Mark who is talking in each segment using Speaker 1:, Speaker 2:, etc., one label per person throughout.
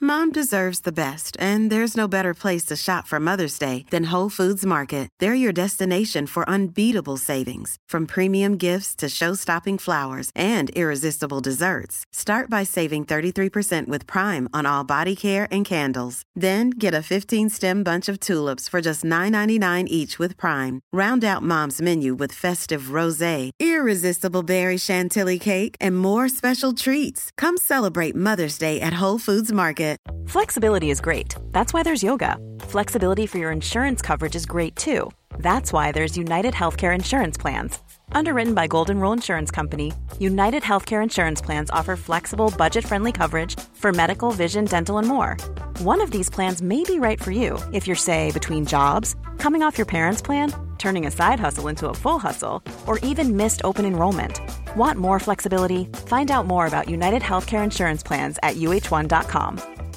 Speaker 1: Mom deserves the best, and there's no better place to shop for Mother's Day than Whole Foods Market. They're your destination for unbeatable savings, from premium gifts to show-stopping flowers and irresistible desserts. Start by saving 33% with Prime on all body care and candles. Then get a 15-stem bunch of tulips for just $9.99 each with Prime. Round out Mom's menu with festive rosé, irresistible berry chantilly cake, and more special treats. Come celebrate Mother's Day at Whole Foods Market.
Speaker 2: Flexibility is great. That's why there's yoga. Flexibility for your insurance coverage is great too. That's why there's United Healthcare Insurance Plans. Underwritten by Golden Rule Insurance Company, United Healthcare Insurance Plans offer flexible, budget-friendly coverage for medical, vision, dental, and more. One of these plans may be right for you if you're, say, between jobs, coming off your parents' plan, turning a side hustle into a full hustle, or even missed open enrollment. Want more flexibility? Find out more about United Healthcare Insurance Plans at uh1.com.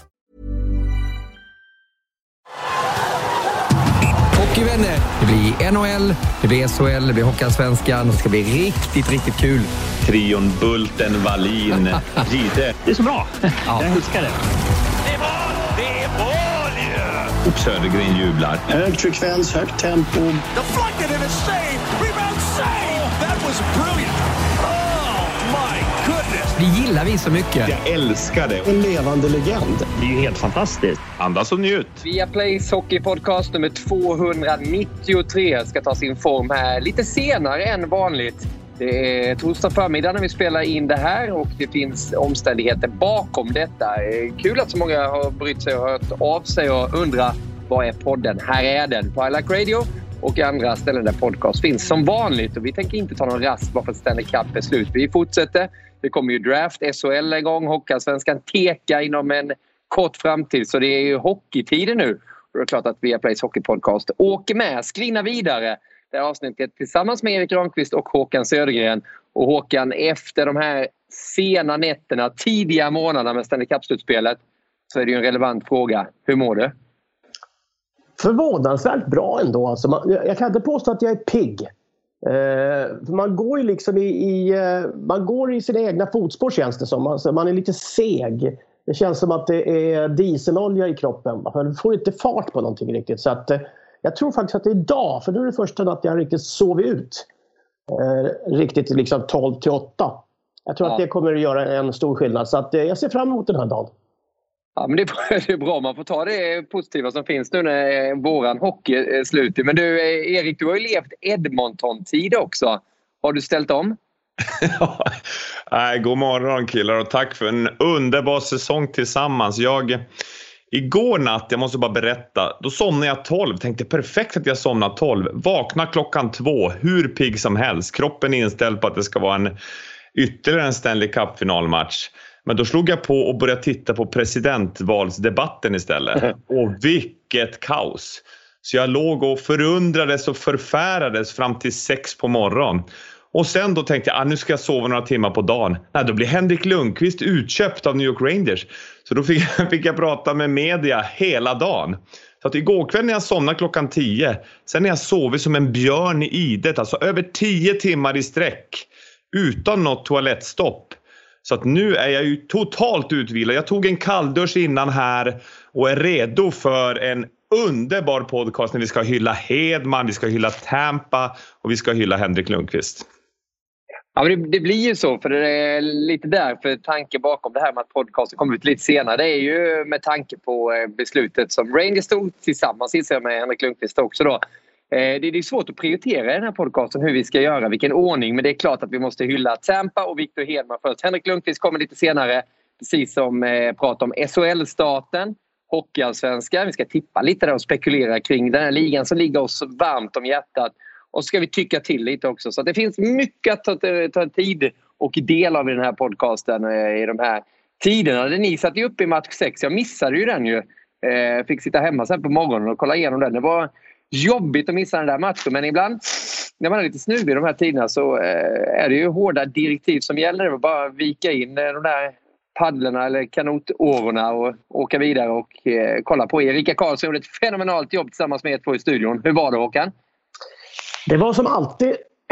Speaker 3: Hockeyvänner, det blir NHL, det blir SHL, det blir Hockeyallsvenskan. Det ska bli riktigt, riktigt kul.
Speaker 4: Trion Bulten, Wallin, Gide.
Speaker 5: Det är så bra.
Speaker 3: Ja.
Speaker 5: Jag älskar det.
Speaker 6: Det är mål ju!
Speaker 4: Och Södergren jublar.
Speaker 7: Hög frekvens, högt tempo.
Speaker 6: Deflected and a save! Rebound save! That was brilliant! Oh my goodness!
Speaker 3: Det gillar vi så mycket.
Speaker 4: Jag älskar det.
Speaker 7: En levande legend.
Speaker 5: Det är ju helt fantastiskt.
Speaker 4: Andas och njut.
Speaker 8: Viaplays hockeypodcast nummer 293 ska ta sin form här lite senare än vanligt. Det är torsdag förmiddag när vi spelar in det här och det finns omständigheter bakom detta. Kul att så många har brytt sig och hört av sig och undrar vad är podden? Här är den på I Like Radio och andra ställen där podcast finns som vanligt. Och vi tänker inte ta någon rast bara för att Stanley Cup är slut. Vi fortsätter. Det kommer ju draft, SHL igång, Hockeyallsvenskan teka inom en kort framtid. Så det är ju hockeytider nu. Och det är klart att Viaplays hockeypodcast åker med, skrinnar vidare. Det här avsnittet tillsammans med Erik Granqvist och Håkan Södergren. Och Håkan, efter de här sena nätterna, tidiga månaderna med Stanley Cup-slutspelet så är det ju en relevant fråga. Hur mår du?
Speaker 7: Förvånansvärt bra ändå. Alltså jag kan inte påstå att jag är pigg. Man går ju liksom man går i sina egna fotspår, känns det som. Alltså man är lite seg. Det känns som att det är dieselolja i kroppen. Man får inte fart på någonting riktigt. Så att jag tror faktiskt att det är idag, för nu är det första att jag riktigt sovit ut. Riktigt liksom 12-8. Jag tror att det kommer att göra en stor skillnad. Så att jag ser fram emot den här dagen.
Speaker 8: Ja, men det är bra. Man får ta det positiva som finns nu när våran hockey är slut. Men du, Erik, du har ju levt Edmonton-tid också. Har du ställt om?
Speaker 4: Nej, god morgon killar och tack för en underbar säsong tillsammans. Igår natt, jag måste bara berätta, då somnade jag 12. Tänkte perfekt att jag somnade 12. Vakna klockan 2, hur pigg som helst. Kroppen är inställd på att det ska vara ytterligare en Stanley Cup-finalmatch. Men då slog jag på och började titta på presidentvalsdebatten istället. Och vilket kaos. Så jag låg och förundrades och förfärades fram till 6 på morgon. Och sen då tänkte jag, nu ska jag sova några timmar på dagen. Nej, då blir Henrik Lundqvist utköpt av New York Rangers. Så då fick jag prata med media hela dagen. Så att igår kväll när jag somnade klockan 10. Sen när jag sovit som en björn i idet. Alltså över 10 timmar i sträck. Utan något toalettstopp. Så att nu är jag ju totalt utvilad. Jag tog en kalldusch innan här. Och är redo för en underbar podcast när vi ska hylla Hedman. Vi ska hylla Tampa. Och vi ska hylla Henrik Lundqvist.
Speaker 8: Ja, men det blir ju så, för det är lite därför tanke bakom det här med att podcasten kommer ut lite senare. Det är ju med tanke på beslutet som Rangers stod tillsammans med Henrik Lundqvist också då. Det är svårt att prioritera i den här podcasten hur vi ska göra, vilken ordning. Men det är klart att vi måste hylla Tampa och Victor Hedman först. Henrik Lundqvist kommer lite senare, precis som pratar om SHL-starten, Hockeyallsvenskan. Vi ska tippa lite där och spekulera kring den här ligan som ligger oss varmt om hjärtat. Och så ska vi tycka till lite också. Så det finns mycket att ta tid och del av i den här podcasten i de här tiderna. Ni satt ju upp i match 6. Jag missade ju den ju. Fick sitta hemma sen på morgonen och kolla igenom den. Det var jobbigt att missa den där matchen. Men ibland när man är lite snuvig i de här tiderna så är det ju hårda direktiv som gäller. Det var bara vika in de där paddlarna eller kanotårorna och åka vidare och kolla på. Erika Karlsson gjorde ett fenomenalt jobb tillsammans med er två i studion. Hur var det, Håkan?
Speaker 7: Det var som alltid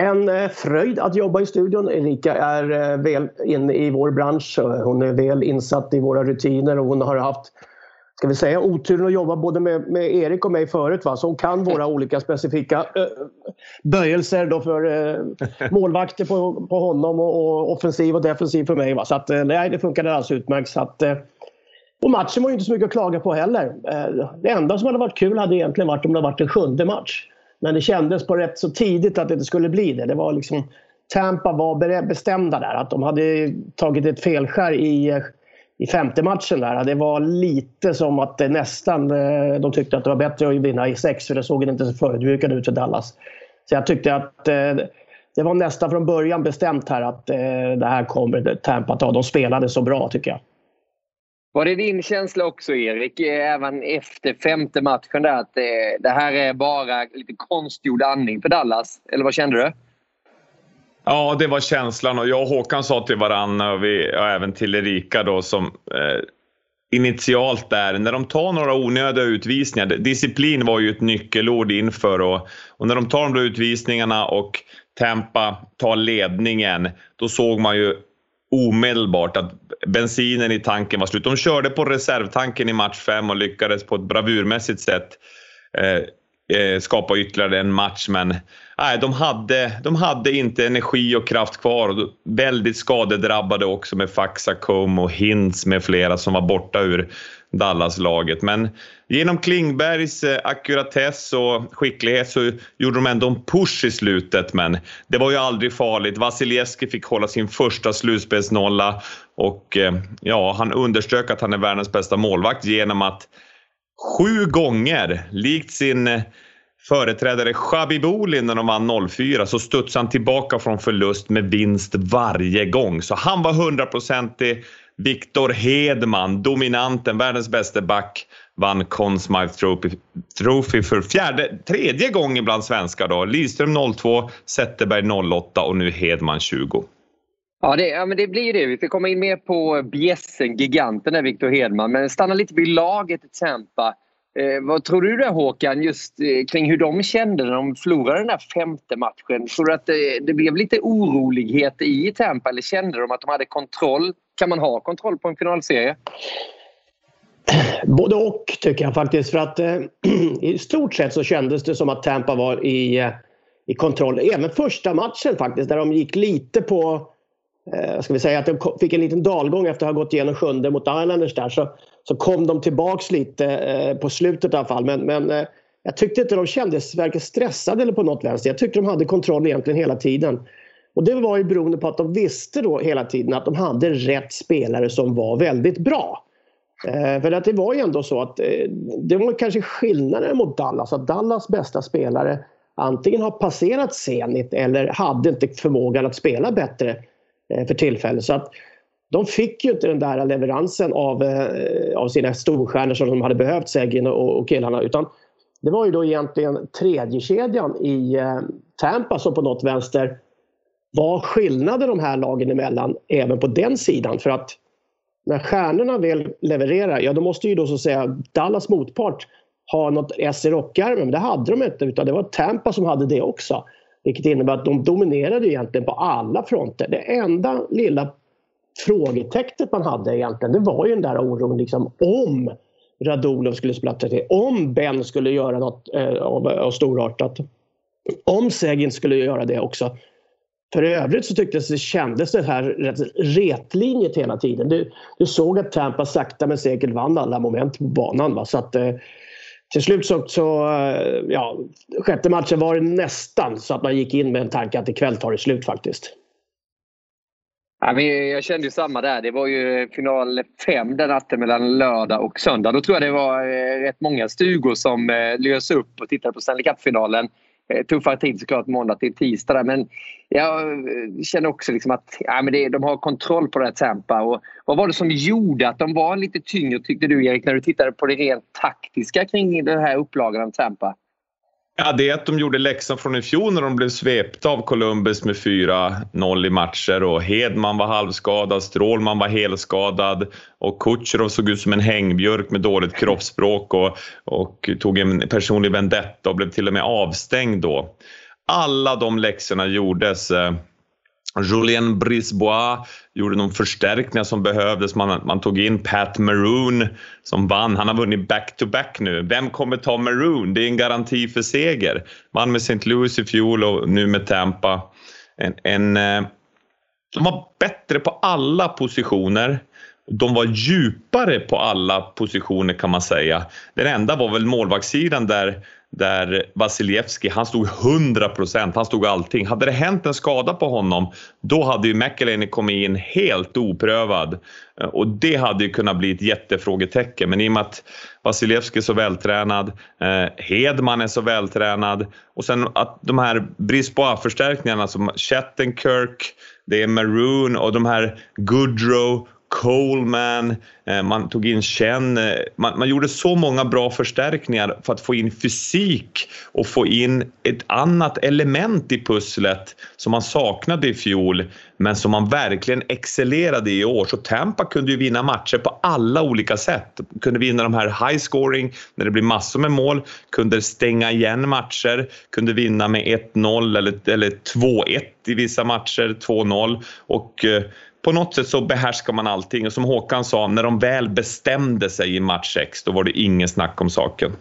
Speaker 7: En fröjd att jobba i studion. Erika är väl inne i vår bransch. Hon är väl insatt i våra rutiner och hon har haft, ska vi säga, oturen att jobba både med Erik och mig förut. Va? Så hon kan våra olika specifika böjelser då för målvakter på honom och offensiv och defensiv för mig. Va? Så att, nej, det funkade alltså utmärkt. Så att, och matchen var ju inte så mycket att klaga på heller. Det enda som hade varit kul hade egentligen varit om det hade varit en 7:e match. Men det kändes på rätt så tidigt att det inte skulle bli det. Det var liksom, Tampa var bestämda där. Att de hade tagit ett felskär i 5:e matchen där. Det var lite som att nästan de tyckte att det var bättre att vinna i 6. För det såg inte så förödmjukande ut för Dallas. Så jag tyckte att det var nästan från början bestämt här att det här kommer Tampa ta. De spelade så bra tycker jag.
Speaker 8: Var det din känsla också, Erik, även efter 5:e matchen där, att det här är bara lite konstgjord andning för Dallas? Eller vad kände du?
Speaker 4: Ja, det var känslan, och jag och Håkan sa till varandra och även till Erika då som initialt där, när de tar några onödiga utvisningar, disciplin var ju ett nyckelord inför, och när de tar de utvisningarna och Tampa tar ledningen, då såg man ju omedelbart att bensinen i tanken var slut. De körde på reservtanken i match 5 och lyckades på ett bravurmässigt sätt skapa ytterligare en match, men nej, de hade inte energi och kraft kvar, och väldigt skadedrabbade också med Faxacom och Hintz med flera som var borta ur Dallas-laget. Men genom Klingbergs akkuratess och skicklighet så gjorde de ändå en push i slutet, men det var ju aldrig farligt. Vasilevski fick hålla sin första slutspelsnolla, och ja, han underströk att han är världens bästa målvakt genom att 7 gånger, likt sin företrädare Shabibuli när de vann 0-4, så studsade han tillbaka från förlust med vinst varje gång. Så han var 100%. Victor Hedman, dominanten, världens bästa back, vann Conn Smythe Trophy för tredje gången bland svenskar då. Lidström 02, Zetterberg 08 och nu Hedman 20.
Speaker 8: Ja, men det blir det. Vi ska komma in mer på bjässen, giganten är Victor Hedman. Men stanna lite vid laget i Tampa. Vad tror du där, Håkan, just kring hur de kände när de förlorade den där 5:e matchen? Tror du att det blev lite orolighet i Tampa, eller kände de att de hade kontroll? Kan man ha kontroll på en finalserie?
Speaker 7: Både och tycker jag faktiskt, för att i stort sett så kändes det som att Tampa var i kontroll. Även första matchen faktiskt, där de gick lite på, ska vi säga att de fick en liten dalgång efter att ha gått igenom 7:e mot Islanders där, så kom de tillbaks lite på slutet i alla fall. Men jag tyckte inte de kändes verkligen stressade eller på något vänster. Jag tyckte de hade kontroll egentligen hela tiden. Och det var ju beroende på att de visste då hela tiden att de hade rätt spelare som var väldigt bra. För att det var ju ändå så att det var kanske skillnaden mot Dallas. Att Dallas bästa spelare antingen har passerat Zenit eller hade inte förmågan att spela bättre för tillfället. Så att de fick ju inte den där leveransen av sina storstjärnor som de hade behövt, Seguin och killarna, utan det var ju då egentligen tredje kedjan i Tampa som på något vänster var skillnaden de här lagen emellan även på den sidan. För att när stjärnorna väl levererar, ja då måste ju då så att säga Dallas motpart ha något S i rockärmen, men det hade de inte, utan det var Tampa som hade det också. Vilket innebär att de dominerade egentligen på alla fronter. Det enda lilla frågetecknet man hade egentligen, det var ju den där oron liksom, om Radulov skulle spela till, om Ben skulle göra något av storartat, om Seguin skulle göra det också. För i övrigt så kändes det här rätt retlinjet hela tiden. Du såg att Tampa sakta men säkert vann alla moment på banan. Va? Så att till slut så sjätte matchen var det nästan så att man gick in med en tanke att ikväll tar det slut faktiskt.
Speaker 8: Ja, men jag kände ju samma där. Det var ju final 5 den natten mellan lördag och söndag. Då tror jag det var rätt många stugor som lös upp och tittade på Stanley Cup-finalen. Tuffare tid såklart måndag till tisdag där. Men jag känner också liksom att de har kontroll på det här Tampa. Och vad var det som gjorde att de var lite tyngre, tyckte du, Erik, när du tittade på det rent taktiska kring den här upplagan av Tampa?
Speaker 4: Ja, det är att de gjorde läxan från i fjol när de blev svepta av Columbus med 4-0 i matcher, och Hedman var halvskadad, Strålman var helskadad och Kucherov såg ut som en hängbjörk med dåligt kroppsspråk och tog en personlig vendetta och blev till och med avstängd då. alla de läxorna gjordes. Julien Brisebois gjorde de förstärkningar som behövdes. Man tog in Pat Maroon som vann. Han har vunnit back-to-back nu. Vem kommer ta Maroon? Det är en garanti för seger. Vann med St. Louis i fjol och nu med Tampa. De var bättre på alla positioner. De var djupare på alla positioner kan man säga. Den enda var väl målvaktssidan där Vasilevski, han stod 100%, han stod allting. Hade det hänt en skada på honom, då hade ju McElhinney kommit in helt oprövad. Och det hade ju kunnat bli ett jättefrågetecken. Men i och med att Vasilevski är så vältränad, Hedman är så vältränad, och sen att de här Brisebois-förstärkningarna som Shattenkirk, det är Maroon och de här Goodrow, Coleman, man tog in Chen, man gjorde så många bra förstärkningar för att få in fysik och få in ett annat element i pusslet som man saknade i fjol men som man verkligen excellerade i år. Så Tampa kunde ju vinna matcher på alla olika sätt. Kunde vinna de här high scoring när det blir massor med mål, kunde stänga igen matcher, kunde vinna med 1-0 eller 2-1 i vissa matcher, 2-0, och på något sätt så behärskar man allting. Och som Håkan sa, när de väl bestämde sig i match 6, då var det ingen snack om saken.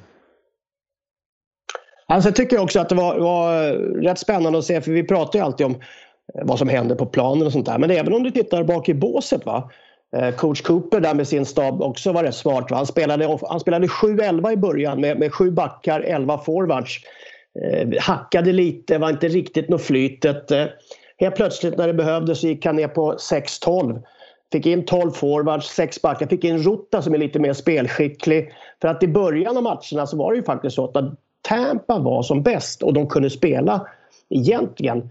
Speaker 7: Alltså, jag tycker också att det var rätt spännande att se, för vi pratar ju alltid om vad som händer på planen och sånt där. Men även om du tittar bak i båset, Coach Cooper där med sin stab också var rätt smart. Han spelade 7-11 i början med 7 backar, 11 forwards. Hackade lite, var inte riktigt något flytet. Helt plötsligt när det behövdes så gick han ner på 6-12. Fick in 12 forwards, 6 backar. Fick in Rutta som är lite mer spelskicklig. För att i början av matcherna så var det ju faktiskt så att Tampa var som bäst. Och de kunde spela egentligen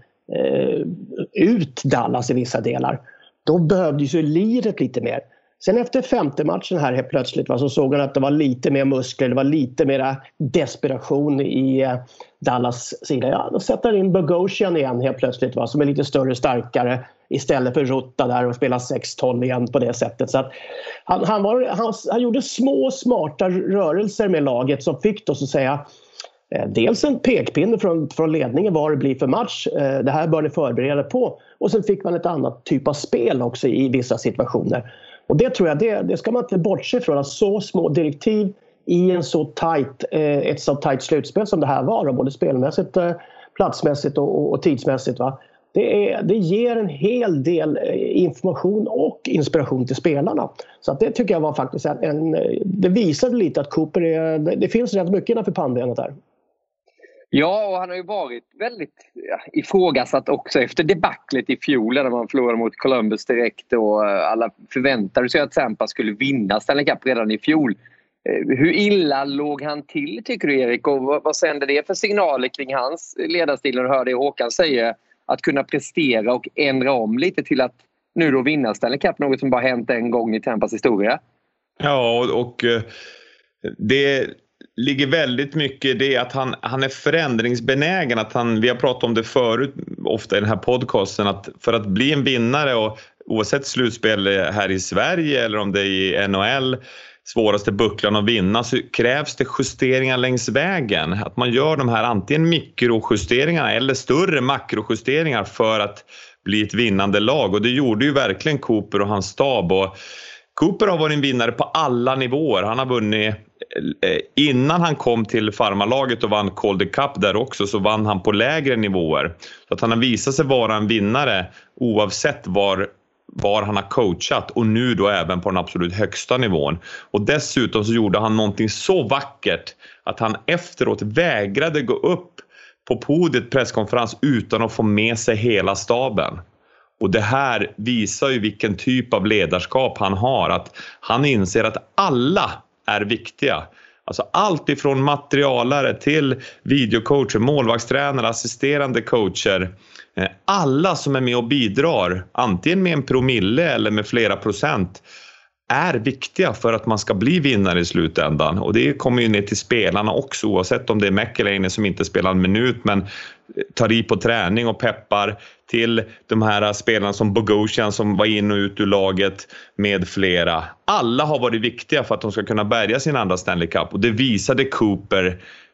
Speaker 7: ut Dallas i vissa delar. Då behövde ju liret lite mer. Sen efter 5:e matchen här helt plötsligt så såg han att det var lite mer muskler. Det var lite mer desperation i Dallas sida. Ja, då sätter han in Bogosian igen helt plötsligt som är lite större och starkare istället för Rutta där och spelar 6-12 igen på det sättet. Så att han gjorde små smarta rörelser med laget som fick då så att säga dels en pekpinne från ledningen vad det blir för match. Det här bör ni förbereda på. Och sen fick man ett annat typ av spel också i vissa situationer. Och det tror jag, det ska man inte bortse från, att så små direktiv i ett så tajt slutspel som det här var, både spelmässigt, platsmässigt och tidsmässigt. Det ger en hel del information och inspiration till spelarna. Så att det tycker jag var faktiskt det visade lite att Cooper det finns rätt mycket innanför pannbenet här.
Speaker 8: Ja, och han har ju varit väldigt ifrågasatt också efter debaclet i fjol när man förlorade mot Columbus direkt och alla förväntade sig att Tampa skulle vinna Stanley Cup redan i fjol. Hur illa låg han till tycker du, Erik, och vad sände det för signaler kring hans ledarstil när du hör det Håkan säger, att kunna prestera och ändra om lite till att nu då vinna Stanley Cup, något som bara hänt en gång i Tampas historia?
Speaker 4: Ja, och det ligger väldigt mycket i det att han är förändringsbenägen, att vi har pratat om det förut ofta i den här podcasten, att för att bli en vinnare, och oavsett slutspel här i Sverige eller om det är i NHL, svåraste bucklan att vinna, så krävs det justeringar längs vägen. Att man gör de här antingen mikrojusteringarna eller större makrojusteringar för att bli ett vinnande lag, och det gjorde ju verkligen Cooper och hans stab. Och Cooper har varit en vinnare på alla nivåer. Han har vunnit innan han kom till farmarlaget och vann Calder Cup där också, så vann han på lägre nivåer. Så att han har visat sig vara en vinnare oavsett var han har coachat, och nu då även på den absolut högsta nivån. Och dessutom så gjorde han någonting så vackert att han efteråt vägrade gå upp på podiet presskonferens utan att få med sig hela staben. Och det här visar ju vilken typ av ledarskap han har, att han inser att alla är viktiga. Alltså allt ifrån materialare till videocoacher, målvaktstränare, assisterande coacher. Alla som är med och bidrar, antingen med en promille eller med flera procent, är viktiga för att man ska bli vinnare i slutändan. Och det kommer ju ner till spelarna också, oavsett om det är McElhinney som inte spelar en minut men tar i på träning och peppar, till de här spelarna som Bogosian som var in och ut ur laget med flera. Alla har varit viktiga för att de ska kunna bärga sin andra Stanley Cup, och det visade Cooper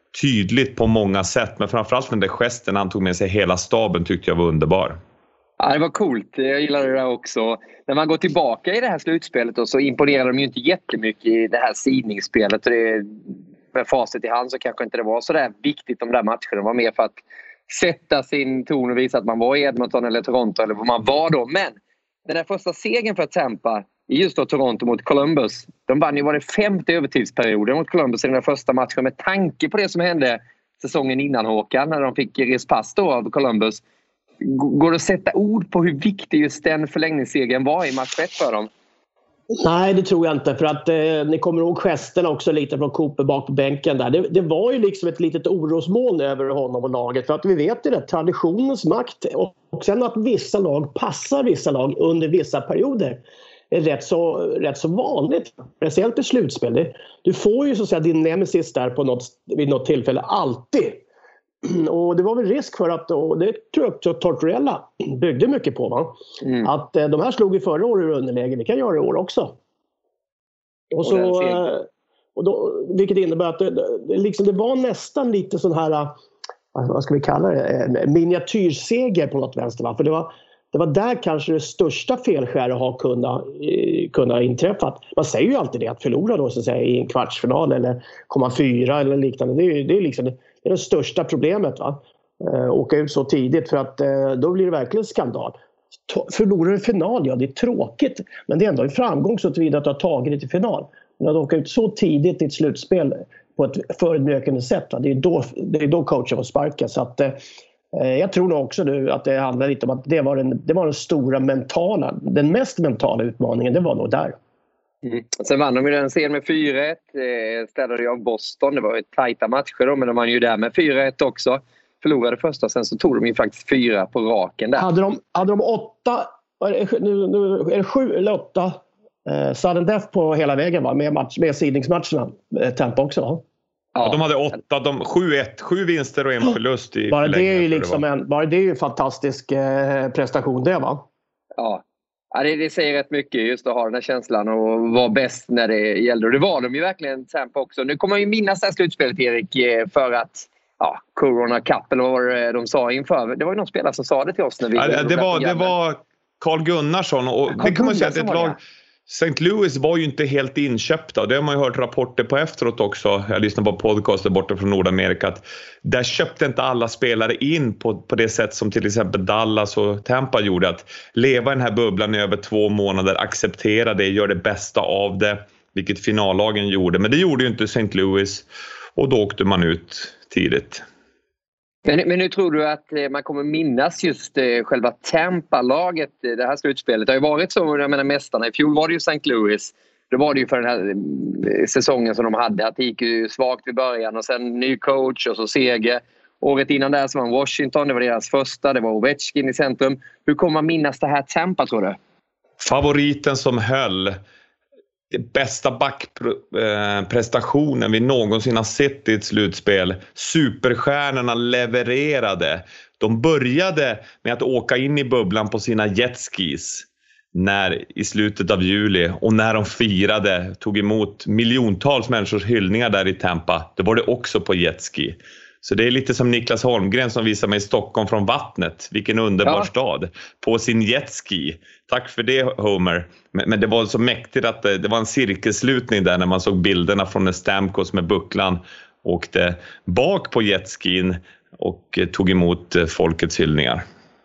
Speaker 4: tydligt på många sätt. Men framförallt den där gesten han tog med sig hela staben tyckte jag var underbar.
Speaker 8: Ja, det var coolt. Jag gillade det också. När man går tillbaka i det här slutspelet och så imponerar de ju inte jättemycket i det här sidningsspelet. Och det, med facit i hand så kanske inte det var så där viktigt de där matcherna. Det var mer för att sätta sin ton och visa att man var i Edmonton eller Toronto eller vad man var då. Men den där första segern för Tampa i just då Toronto mot Columbus. De vann ju var det 5:e övertidsperioden mot Columbus i den första matchen med tanke på det som hände säsongen innan, Håkan, när de fick respass då av Columbus. Går det att sätta ord på hur viktig just den förlängningssegern var i match 1 för dem?
Speaker 7: Nej, det tror jag inte. För att ni kommer ihåg gesterna också lite från Cooper bak på bänken där. Det var ju liksom ett litet orosmoln över honom och laget. För att vi vet ju det, traditionens makt och sen att vissa lag passar vissa lag under vissa perioder är rätt så vanligt. Speciellt i slutspel. Du får ju så att säga din nemesis där vid något tillfälle alltid. Och det var väl risk för att, och det tror jag också Tortorella byggde mycket på, va? Att de här slog i förra året i underläge, det kan göra i år också. Och då, vilket innebär att det var nästan lite sån här, vad ska vi kalla det, miniatyrseger på något vänster, va? För det var där kanske det största felskäret har kunnat inträffat. Man säger ju alltid det, att förlora då så att säga i en kvartsfinal eller komma 4 eller liknande. Det är liksom det största problemet, va? Åka ut så tidigt, för att då blir det verkligen skandal. Förlorar en final, ja, det är tråkigt, men det är ändå en framgång så tillvida att du har tagit det till final. Men att åka ut så tidigt i ett slutspel på ett förödmjukande sätt, va? Det är då coachen får sparka. Så att jag tror nog också nu att det handlar lite om att det var den stora den mest mentala utmaningen, det var nog där.
Speaker 8: Sen vann de ju den serien med 4-1, ställde ju av Boston. Det var ju tajta matcher då, men de vann ju där med 4-1 också. Förlorade första, sen så tog de ju faktiskt 4 på raken där.
Speaker 7: Hade de 8, nu är det 7 eller 8 sudden death på hela vägen, va? Med sidningsmatcherna, Tampa också, va?
Speaker 4: Ja, de hade 8, 7 vinster och en förlust i
Speaker 7: bara det är ju liksom bara det är ju en fantastisk prestation det, va?
Speaker 8: Ja. Ja, det säger rätt mycket just att ha den här känslan och vara bäst när det gäller. Och det var de ju verkligen Tampa också. Nu kommer man ju minnas det här slutspelet, Erik, för att Corona Cup eller vad de sa inför. Det var ju någon spelare som sa det till oss när vi...
Speaker 4: Ja, det var Carl Gunnarsson, och det kan man säga att ett lag... St. Louis var ju inte helt inköpta, och det har man ju hört rapporter på efteråt också. Jag lyssnade på podcaster borta från Nordamerika, att där köpte inte alla spelare in på det sätt som till exempel Dallas och Tampa gjorde, att leva i den här bubblan i över 2 månader, acceptera det, göra det bästa av det, vilket finallagen gjorde. Men det gjorde ju inte St. Louis, och då åkte man ut tidigt.
Speaker 8: Men nu tror du att man kommer minnas just själva Tampa-laget, det här slutspelet? Det har ju varit så, jag menar mästarna. I fjol var det ju St. Louis. Det var det ju för den här säsongen som de hade. Att det gick ju svagt vid början och sen ny coach och så seger. Året innan där så var Washington, det var deras första. Det var Ovechkin i centrum. Hur kommer man minnas det här Tampa, tror du?
Speaker 4: Favoriten som höll. Det bästa backprestationen vi någonsin har sett i ett slutspel. Superstjärnorna levererade. De började med att åka in i bubblan på sina jetskis i slutet av juli. Och när de firade, tog emot miljontals människors hyllningar där i Tampa, då var det också på jetski. Så det är lite som Niklas Holmgren som visar mig Stockholm från vattnet. Vilken underbar stad. På sin jetski. Tack för det, Homer. Men det var så mäktigt att det var en cirkelslutning där när man såg bilderna från en Stamkos med bucklan. Åkte bak på jetskin och tog emot folkets hyllningar.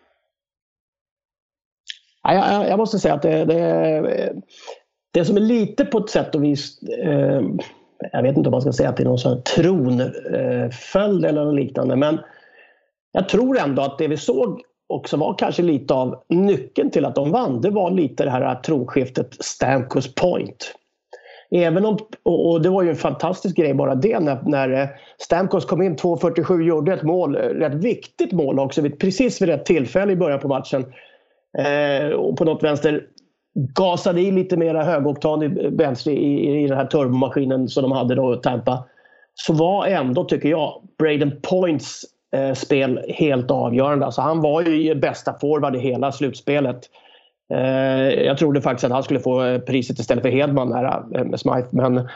Speaker 7: Jag måste säga att det som är lite på ett sätt och vis... jag vet inte om man ska säga att det är någon sån tronföljd eller något liknande, men jag tror ändå att det vi såg också var kanske lite av nyckeln till att de vann. Det var lite det här tronskiftet Stamkos Point. Även om, och det var ju en fantastisk grej bara det när Stamkos kom in 2:47, gjorde ett mål, rätt viktigt mål också precis vid rätt tillfälle i början på matchen. Och på något vänster gasade i lite mera högoktan i den här turbomaskinen som de hade då Tampa, så var ändå, tycker jag, Braden Points spel helt avgörande. Alltså han var ju bästa forward i hela slutspelet. Jag trodde faktiskt att han skulle få priset istället för Hedman med Smythe, men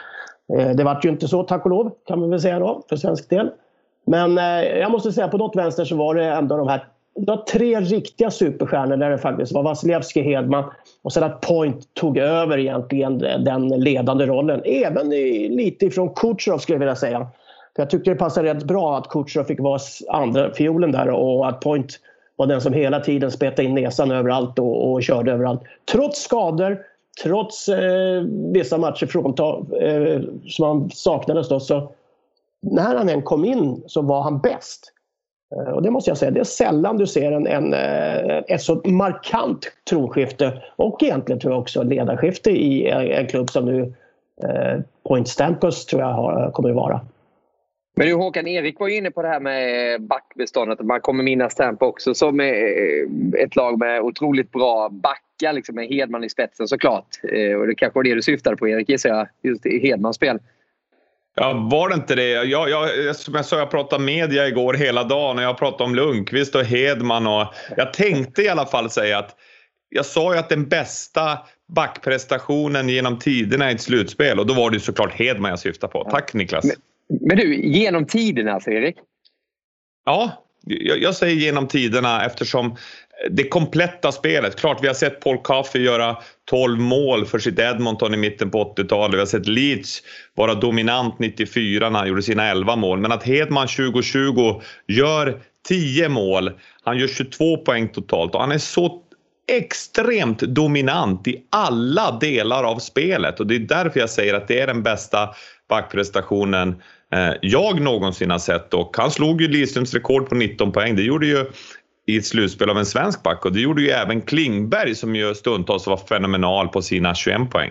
Speaker 7: Det var ju inte så, tack och lov, kan man väl säga då, för svensk del. Men jag måste säga, på något vänster så var det ändå det var 3 riktiga superstjärnor där det faktiskt var Vasilevski, Hedman och sen att Point tog över egentligen den ledande rollen. Även lite ifrån Kucherov skulle jag vilja säga. För jag tyckte det passade rätt bra att Kucherov fick vara andra fiolen där och att Point var den som hela tiden spetade in näsan överallt och körde överallt. Trots skador, trots vissa matcher som han saknades då, så när han än kom in så var han bäst. Och det måste jag säga, det är sällan du ser ett så markant tronskifte och egentligen tror jag också ledarskifte i en klubb som nu Point Stamkos tror jag kommer att vara.
Speaker 8: Men du Håkan, Erik var ju inne på det här med backbeståndet. Man kommer minnas Tampa också som ett lag med otroligt bra backar, liksom med Hedman i spetsen såklart. Och det kanske var det du syftade på, Erik, gissar jag, just i Hedmans spel.
Speaker 4: Ja, var det inte det? Som jag sa, jag pratade media igår hela dagen och jag pratade om Lundqvist och Hedman och jag tänkte i alla fall säga att jag sa ju att den bästa backprestationen genom tiderna i ett slutspel, och då var det ju såklart Hedman jag syftade på. Tack Niklas.
Speaker 8: Men du, genom tiderna alltså, Erik?
Speaker 4: Ja, jag säger genom tiderna eftersom det kompletta spelet. Klart, vi har sett Paul Coffey göra 12 mål för sitt Edmonton i mitten på 80-talet. Vi har sett Leach vara dominant 94 när han gjorde sina 11 mål. Men att Hedman 2020 gör 10 mål. Han gör 22 poäng totalt och han är så extremt dominant i alla delar av spelet. Och det är därför jag säger att det är den bästa backprestationen jag någonsin har sett. Och han slog ju Lidströms rekord på 19 poäng. Det gjorde ju i ett slutspel av en svensk back. Och det gjorde ju även Klingberg som ju stundtals var fenomenal på sina 21 poäng.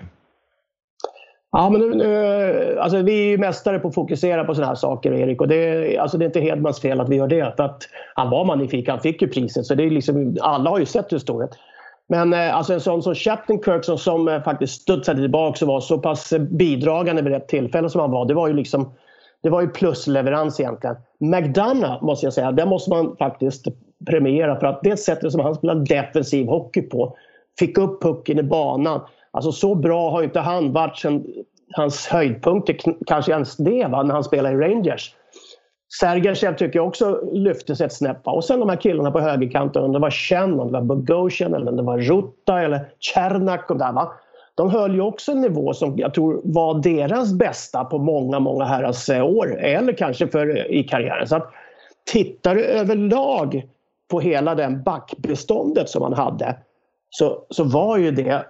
Speaker 7: Ja, men alltså, vi är ju mästare på att fokusera på sådana här saker, Erik. Och det är inte Hedmans fel att vi gör det. För att han var magnifik, han fick ju priset. Så det är liksom, alla har ju sett hur stor. Men alltså en sån som Shattenkirk som faktiskt studsade tillbaka och var så pass bidragande vid ett tillfälle som han var. Det var ju plusleverans egentligen. McDonough måste jag säga, det måste man faktiskt premiera för att det sättet som han spelade defensiv hockey på, fick upp pucken i banan. Alltså så bra har inte han varit sen hans höjdpunkter, kanske ens det när han spelade i Rangers. Sergachev tycker jag också lyfte sig ett snäppa. Och sen de här killarna på högerkanten, om det var Chen, om det var Bogosian eller om det var Rutta eller Chernak och där, va? De höll ju också en nivå som jag tror var deras bästa på många herrans år. Eller kanske i karriären. Så att tittar du överlag på hela den backbeståndet som man hade, så var ju det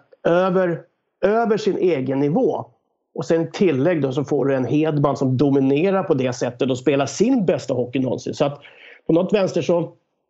Speaker 7: över sin egen nivå. Och sen tillägg då så får du en Hedman som dominerar på det sättet och spelar sin bästa hockey någonsin. Så att på något vänster så,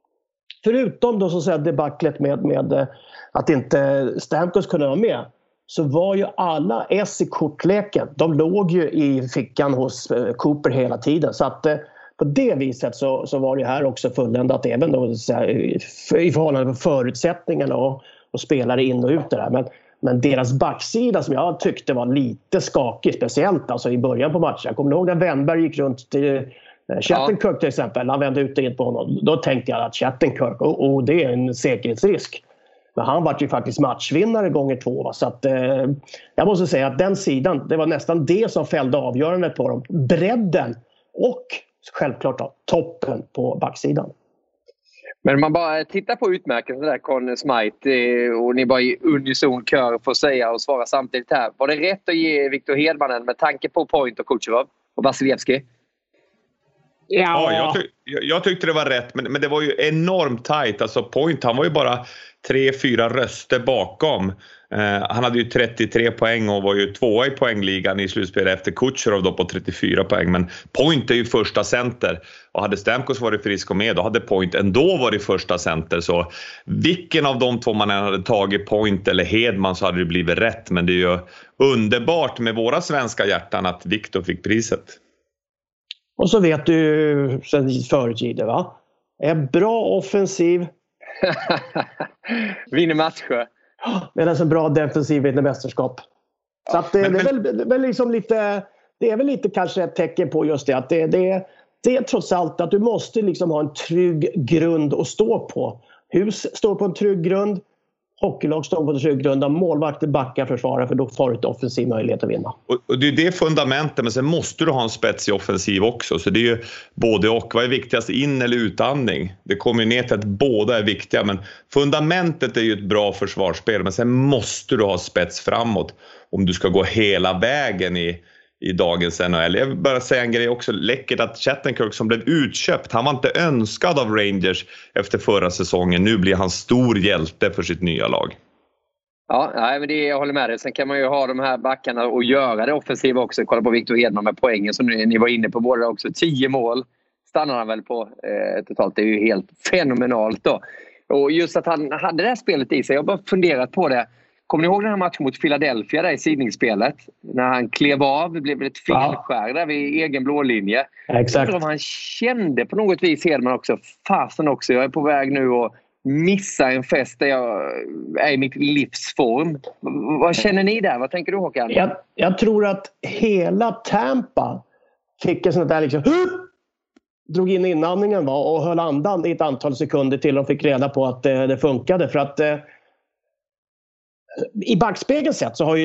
Speaker 7: förutom då så att säga debaclet med att inte Stamkos kunde vara med, så var ju alla S i kortleken. De låg ju i fickan hos Cooper hela tiden. Så att på det viset så var det här också fulländat även då, så här, i förhållande till förutsättningarna och spelare in och ut där. Men deras backsida som jag tyckte var lite skakig, speciellt alltså i början på matchen. Jag kommer ihåg när Wennberg gick runt till Shattenkirk till exempel. Han vände ut in på honom. Då tänkte jag att Shattenkirk, det är en säkerhetsrisk. Men han var ju faktiskt matchvinnare gånger 2. Va? Så att, jag måste säga att den sidan, det var nästan det som fällde avgörandet på dem. Bredden och självklart då, toppen på backsidan.
Speaker 8: Men om man bara tittar på utmärkelsen där, Conn Smythe, och ni bara i unison kör får säga och svara samtidigt här. Var det rätt att ge Victor Hedman med tanke på Point och Kucherov och Vasilevski?
Speaker 4: Ja, jag tyckte det var rätt, men det var ju enormt tajt. Alltså Point, han var ju bara 3-4 röster bakom. Han hade ju 33 poäng och var ju 2 i poängligan i slutspelet efter Kucherov då på 34 poäng. Men Point är ju första center. Och hade Stamkos varit frisk och med, då hade Point ändå varit första center. Så vilken av de två man hade tagit, Point eller Hedman, så hade det blivit rätt. Men det är ju underbart med våra svenska hjärtan att Victor fick priset.
Speaker 7: Och så vet du sen förut, Gide, va? Är bra offensiv.
Speaker 8: Vinner matcher.
Speaker 7: Medan en bra defensiv vinner mästerskap. Så att det är väl liksom lite, det är väl lite kanske ett tecken på just det. Att det är trots allt att du måste liksom ha en trygg grund att stå på. Hus står på en trygg grund. hockeylag står på ryggrunda, målvakter backar försvarar, för då får du ett offensiv möjlighet att vinna.
Speaker 4: Och det är det fundamentet, men sen måste du ha en spetsig offensiv också. Så det är ju både och. Vad är viktigast, in- eller utandning? Det kommer ju ner till att båda är viktiga, men fundamentet är ju ett bra försvarsspel, men sen måste du ha spets framåt om du ska gå hela vägen i dagens NHL. Jag vill bara säga en grej också. Läckert att Shattenkirk som blev utköpt, han var inte önskad av Rangers efter förra säsongen. Nu blir han stor hjälte för sitt nya lag.
Speaker 8: Ja, nej, men jag håller med dig. Sen kan man ju ha de här backarna och göra det offensiva också. Kolla på Victor Hedman med poängen som ni var inne på båda också. 10 mål stannar han väl på totalt. Det är ju helt fenomenalt då. Och just att han hade det här spelet i sig. Jag har bara funderat på det. Kommer ni ihåg den här matchen mot Philadelphia där i sidningsspelet? När han klev av, det blev ett felskär där vid egen blålinje.
Speaker 7: Exakt.
Speaker 8: Jag han kände på något vis Hedman också. Fasen också, jag är på väg nu och missa en fest där jag är i mitt livsform. Vad känner ni där? Vad tänker du, Håkan?
Speaker 7: Jag tror att hela Tampa fick en sån där liksom... drog in inandningen och höll andan i ett antal sekunder till de fick reda på att det funkade. För att i backspegeln sett så har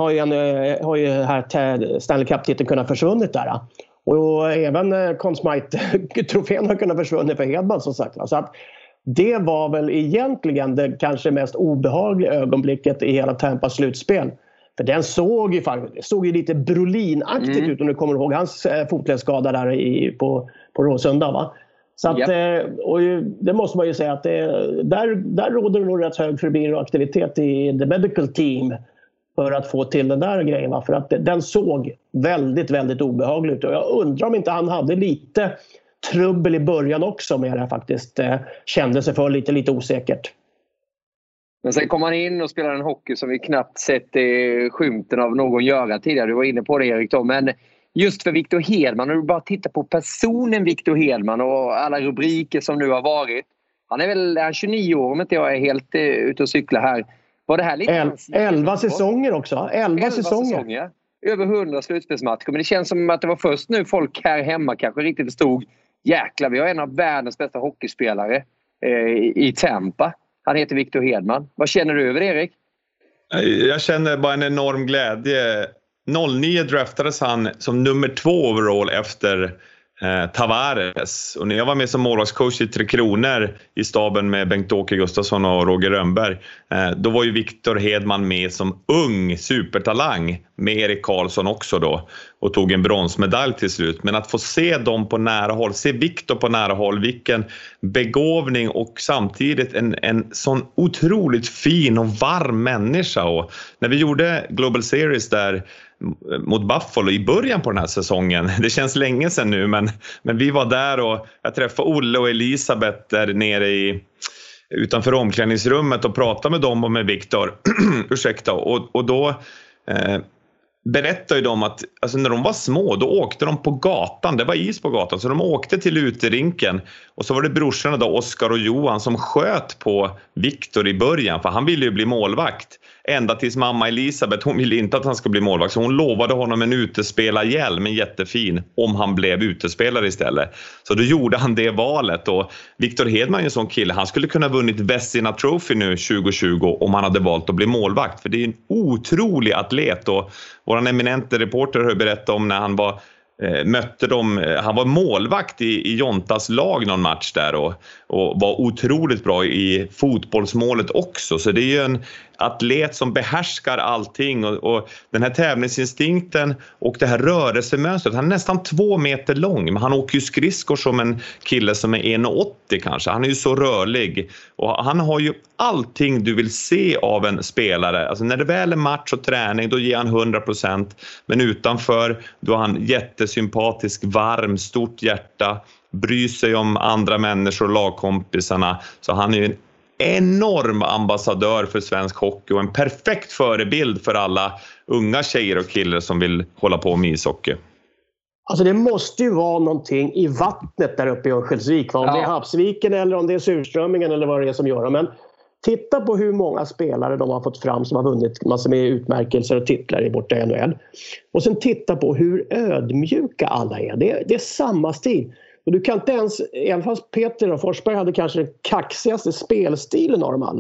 Speaker 7: ju här Stanley Cup-titeln kunnat försvunnit där. Och även Conn Smythe-trofén har kunnat försvunnit för Hedman, som sagt. Så att det var väl egentligen det kanske mest obehagliga ögonblicket i hela Tampas slutspel. För den såg ju lite Brolin-aktigt ut, om du kommer ihåg hans fotledsskada där på Råsunda, va? Så att, och det måste man ju säga att där råder det nog rätt hög aktivitet i the medical team för att få till den där grejen, va? För att den såg väldigt, väldigt obehaglig ut. Och jag undrar om inte han hade lite trubbel i början också med det, faktiskt kände sig för lite osäkert.
Speaker 8: Men sen kom han in och spelade en hockey som vi knappt sett skymten av någon göra tidigare. Du var inne på det, Erik, då. Men just för Victor Hedman, när du bara tittar på personen Victor Hedman och alla rubriker som nu har varit. Han är väl 29 år, om inte jag är helt ute och cyklar här. Var det här lite
Speaker 7: 11 säsonger också. 11 säsonger.
Speaker 8: Över 100 slutspelsmatcher. Men det känns som att det var först nu folk här hemma kanske riktigt förstod. Jäklar, vi har en av världens bästa hockeyspelare i Tampa. Han heter Victor Hedman. Vad känner du över det, Erik?
Speaker 4: Jag känner bara en enorm glädje. 09 draftades han som nummer 2 overall efter Tavares. Och när jag var med som målvaktscoach i Tre Kronor i staben med Bengt-Åke Gustafsson och Roger Rönnberg, då var ju Victor Hedman med som ung supertalang med Erik Karlsson också då, och tog en bronsmedalj till slut. Men att få se dem på nära håll, se Victor på nära håll, vilken begåvning och samtidigt en sån otroligt fin och varm människa. Och när vi gjorde Global Series där mot Buffalo i början på den här säsongen, det känns länge sedan nu, men vi var där och jag träffade Olle och Elisabeth där nere utanför omklädningsrummet och pratade med dem och med Victor. Ursäkta, och då berättade ju de att alltså när de var små, då åkte de på gatan, det var is på gatan, så de åkte till uterinken och så var det brorsorna då, Oskar och Johan, som sköt på Victor i början, för han ville ju bli målvakt. Ända tills mamma Elisabeth, hon ville inte att han skulle bli målvakt, så hon lovade honom en utespelarhjälm, en jättefin, om han blev utespelare istället. Så då gjorde han det valet, och Victor Hedman är en sån kille, han skulle kunna ha vunnit Vezina Trophy nu 2020 om han hade valt att bli målvakt, för det är en otrolig atlet. Och våran eminente reporter har berättat om när han mötte dem, han var målvakt i Jontas lag någon match där och var otroligt bra i fotbollsmålet också, så det är ju en atlet som behärskar allting och den här tävlingsinstinkten och det här rörelsemönstret. Han är nästan 2 meter lång, men han åker ju skridskor som en kille som är 1,80 kanske. Han är ju så rörlig och han har ju allting du vill se av en spelare. Alltså när det väl är match och träning, då ger han 100%, men utanför då är han jättesympatisk, varm, stort hjärta, bryr sig om andra människor och lagkompisarna. Så han är ju en enorm ambassadör för svensk hockey och en perfekt förebild för alla unga tjejer och killar som vill hålla på med ishockey.
Speaker 7: Alltså det måste ju vara någonting i vattnet där uppe i Örnsköldsvik. Om det är havsviken eller om det är surströmmingen eller vad det är som gör det. Men titta på hur många spelare de har fått fram som har vunnit massor med utmärkelser och titlar i borta NHL. Och sen titta på hur ödmjuka alla är. Det är samma stil. Och du kan inte ens, även fast Peter och Forsberg hade kanske den kaxigaste spelstilen av dem alla,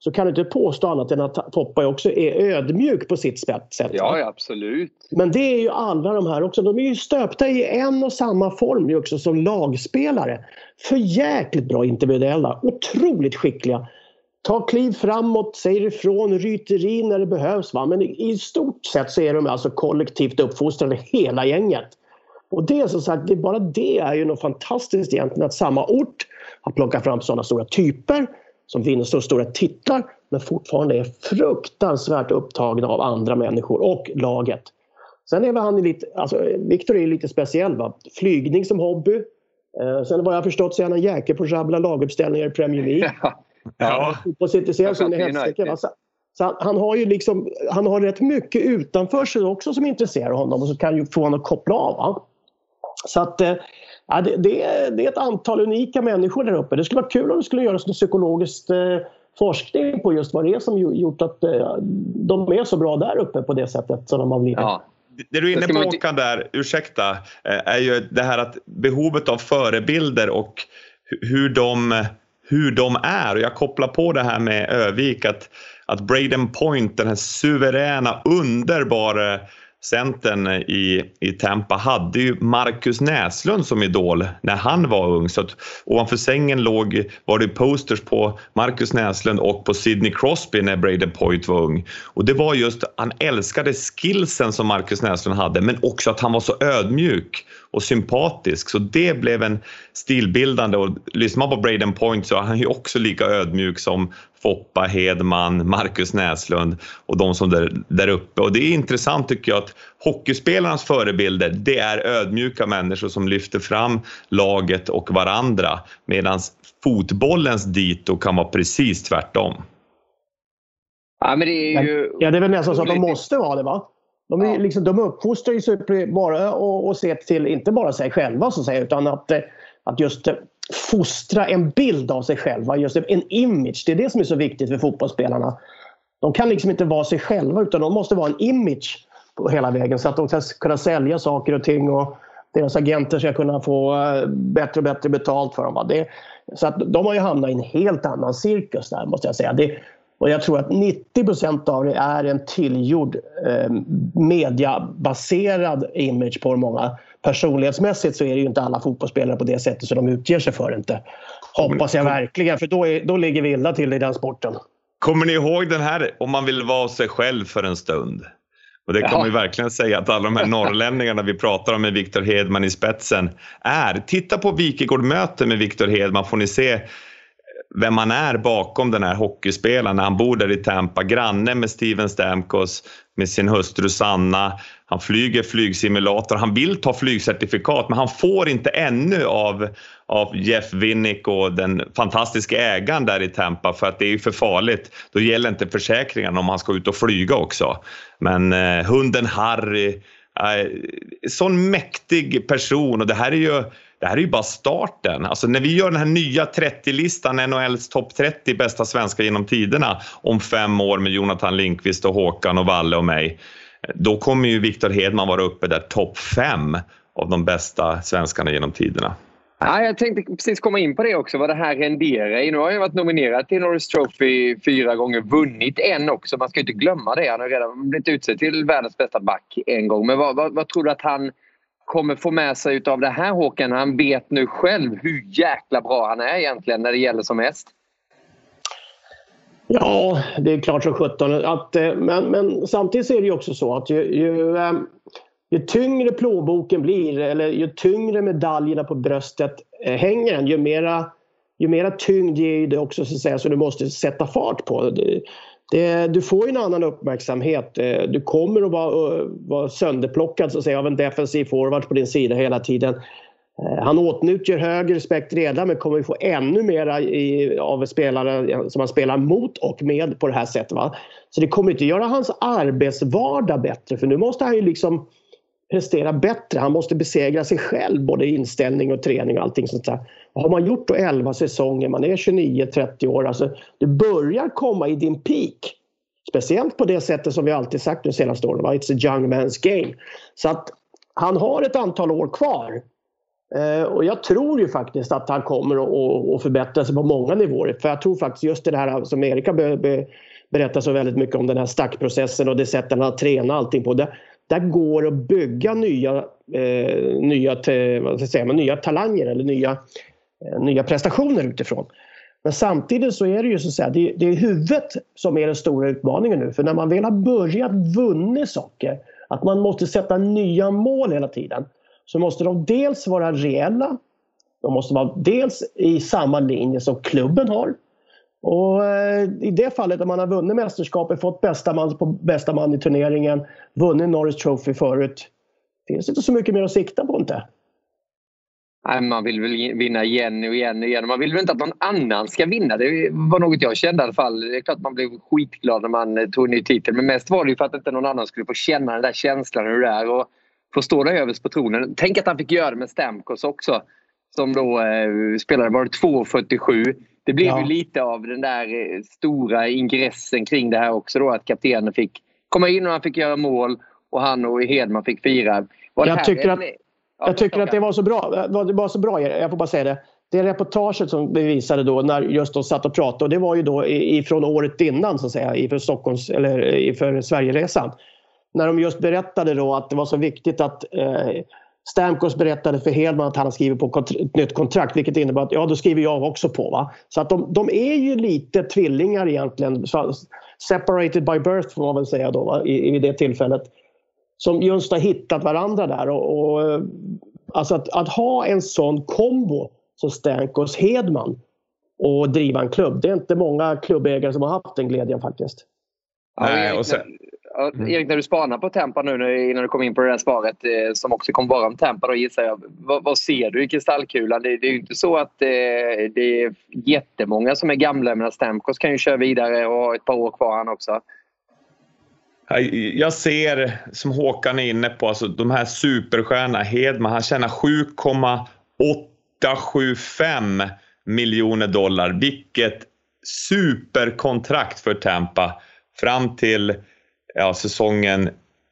Speaker 7: så kan du inte påstå annat än att Foppa också är ödmjuk på sitt sätt.
Speaker 8: Ja, absolut.
Speaker 7: Men det är ju alla de här också. De är ju stöpta i en och samma form ju också som lagspelare. För jäkligt bra individuella. Otroligt skickliga. Ta kliv framåt, säger ifrån, ryteri när det behövs. Va? Men i stort sett så är de alltså kollektivt uppfostrade hela gänget. Och det som sagt, bara det är ju något fantastiskt egentligen att samma ort har plockat fram sådana stora typer som vinner så stora titlar men fortfarande är fruktansvärt upptagna av andra människor och laget. Sen är han lite, alltså Victor är lite speciell va? Flygning som hobby. Sen vad jag har förstått så är han en jäkel på att rabbla laguppställningar i Premier League.
Speaker 4: Ja.
Speaker 7: På City som är hetsike. Så han har ju liksom, han har rätt mycket utanför sig också som intresserar honom och så kan ju få honom att koppla av va? Så att ja, det är ett antal unika människor där uppe. Det skulle vara kul om det skulle göras en psykologisk forskning på just vad det är som gjort att de är så bra där uppe på det sättet som de har blivit.
Speaker 4: Ja. Det du är inne på Håkan där, ursäkta, är ju det här att behovet av förebilder och hur de är. Och jag kopplar på det här med Övik att Braden Point, den här suveräna, underbara centern i Tampa hade ju Marcus Näslund som idol när han var ung. Så att ovanför sängen var det posters på Marcus Näslund och på Sidney Crosby när Braden Point var ung. Och det var just, han älskade skillsen som Marcus Näslund hade men också att han var så ödmjuk och sympatisk. Så det blev en stilbildande och lyssnar man på Braden Point så är han ju också lika ödmjuk som Foppa, Hedman, Marcus Näslund och de som där uppe. Och det är intressant tycker jag att hockeyspelarnas förebilder, det är ödmjuka människor som lyfter fram laget och varandra medan fotbollens dito kan vara precis tvärtom.
Speaker 8: Ja, men det är ju...
Speaker 7: Ja, det är väl nästan så att de måste vara det va? De, är liksom, de uppfostrar ju sig bara och ser till inte bara sig själva så att säga, utan att just fostra en bild av sig själva, just en image. Det är det som är så viktigt för fotbollsspelarna. De kan liksom inte vara sig själva utan de måste vara en image på hela vägen så att de ska kunna sälja saker och ting och deras agenter ska kunna få bättre och bättre betalt för dem. Va? Så att de har ju hamnat i en helt annan cirkus där måste jag säga. Och jag tror att 90% av det är en tillgjord mediabaserad image på många. Personlighetsmässigt så är det ju inte alla fotbollsspelare på det sättet så de utger sig för inte. Hoppas jag verkligen, för då ligger vi illa till i den sporten.
Speaker 4: Kommer ni ihåg den här, om man vill vara sig själv för en stund? Och det kan man ju verkligen säga att alla de här norrlänningarna vi pratar om med Victor Hedman i spetsen är. Titta på Wikegård-möten med Victor Hedman får ni se vem man är bakom den här hockeyspelaren när han bor där i Tampa, granne med Steven Stamkos med sin hustru Sanna. Han flyger flygsimulator, han vill ta flygcertifikat men han får inte ännu av Jeff Winnick och den fantastiska ägaren där i Tampa för att det är ju för farligt. Då gäller inte försäkringen om han ska ut och flyga också. Men hunden Harry, sån mäktig person och det här är ju bara starten. Alltså när vi gör den här nya 30-listan, NHLs topp 30 bästa svenskar genom tiderna om 5 år med Jonathan Lindqvist och Håkan och Valle och mig. Då kommer ju Victor Hedman vara uppe där topp 5 av de bästa svenskarna genom tiderna.
Speaker 8: Ja, jag tänkte precis komma in på det också, vad det här renderar i. Nu har jag varit nominerad till Norris Trophy 4 gånger, vunnit en också. Man ska inte glömma det. Han har redan blivit utsedd till världens bästa back en gång. Men vad tror du att han kommer få med sig av det här, Håkan? Han vet nu själv hur jäkla bra han är egentligen när det gäller som mest.
Speaker 7: Ja, det är klart som 17. Men samtidigt är det ju också så att ju tyngre plånboken blir eller ju tyngre medaljerna på bröstet hänger den, ju mera tyngd ger det också så att säga, så du måste sätta fart på. Du får ju en annan uppmärksamhet. Du kommer att vara sönderplockad så att säga, av en defensiv forward på din sida hela tiden. Han åtnjuter högre respekt redan men kommer att få ännu mera av spelare som han spelar mot och med på det här sättet. Va? Så det kommer inte göra hans arbetsvardag bättre för nu måste han ju liksom prestera bättre. Han måste besegra sig själv både inställning och träning och allting sånt där. Har man gjort då 11 säsonger, man är 29-30 år, alltså du börjar komma i din peak. Speciellt på det sättet som vi alltid sagt de senaste åren. Va? It's a young man's game. Så att han har ett antal år kvar. Och jag tror ju faktiskt att han kommer att förbättra sig på många nivåer. För jag tror faktiskt just det här som Erika berättar så väldigt mycket om, den här stackprocessen och det sättet han tränar allting på. Där går att bygga nya talanger eller nya prestationer utifrån. Men samtidigt så är det ju så att säga, det är huvudet som är den stora utmaningen nu. För när man väl har börjat vunnit saker, att man måste sätta nya mål hela tiden, så måste de dels vara reella, de måste vara dels i samma linje som klubben har. Och i det fallet när man har vunnit mästerskapet, fått bästa man i turneringen, vunnit Norris Trophy förut, finns inte så mycket mer att sikta på inte.
Speaker 8: Nej, man vill väl vinna igen och igen och igen. Man vill väl inte att någon annan ska vinna. Det var något jag kände i alla fall. Det är klart man blev skitglad när man tog en ny titel. Men mest var det ju för att inte någon annan skulle få känna den där känslan hur det är. Och få stå där överst på tronen. Tänk att han fick göra det med Stamkos också. Som då spelade, var det 2,47. Det blev ju lite av den där stora ingressen kring det här också då. Att kaptenen fick komma in och han fick göra mål. Och han och Hedman fick fira.
Speaker 7: Jag tycker att det var så bra. Det var så bra, jag får bara säga det. Det reportaget som vi visade då när just de satt och pratade, och det var ju då ifrån året innan så att säga, inför Stockholms eller inför Sverigeresan. När de just berättade då att det var så viktigt att Stamkos berättade för Hedman att han har skrivit på ett nytt kontrakt, vilket innebär att då skriver jag också på, va? Så att de är ju lite tvillingar egentligen, separated by birth får man väl säga då, va? I det tillfället. Som just har hittat varandra där. Och alltså att ha en sån kombo som Stamkos Hedman och driva en klubb. Det är inte många klubbägare som har haft den glädjen faktiskt.
Speaker 8: Nej, och sen... Erik, när du spanar på Tampa nu innan du kom in på det här svaret som också kommer vara om Tampa, då gissar jag. Vad ser du i kristallkulan? Det är ju inte så att det är jättemånga som är gamla, men Stamkos kan ju köra vidare och ha ett par år kvar han också.
Speaker 4: Jag ser, som Håkan är inne på, alltså de här superstjärnorna. Hedman, han tjänar 7,875 miljoner dollar. Vilket superkontrakt för Tampa fram till säsongen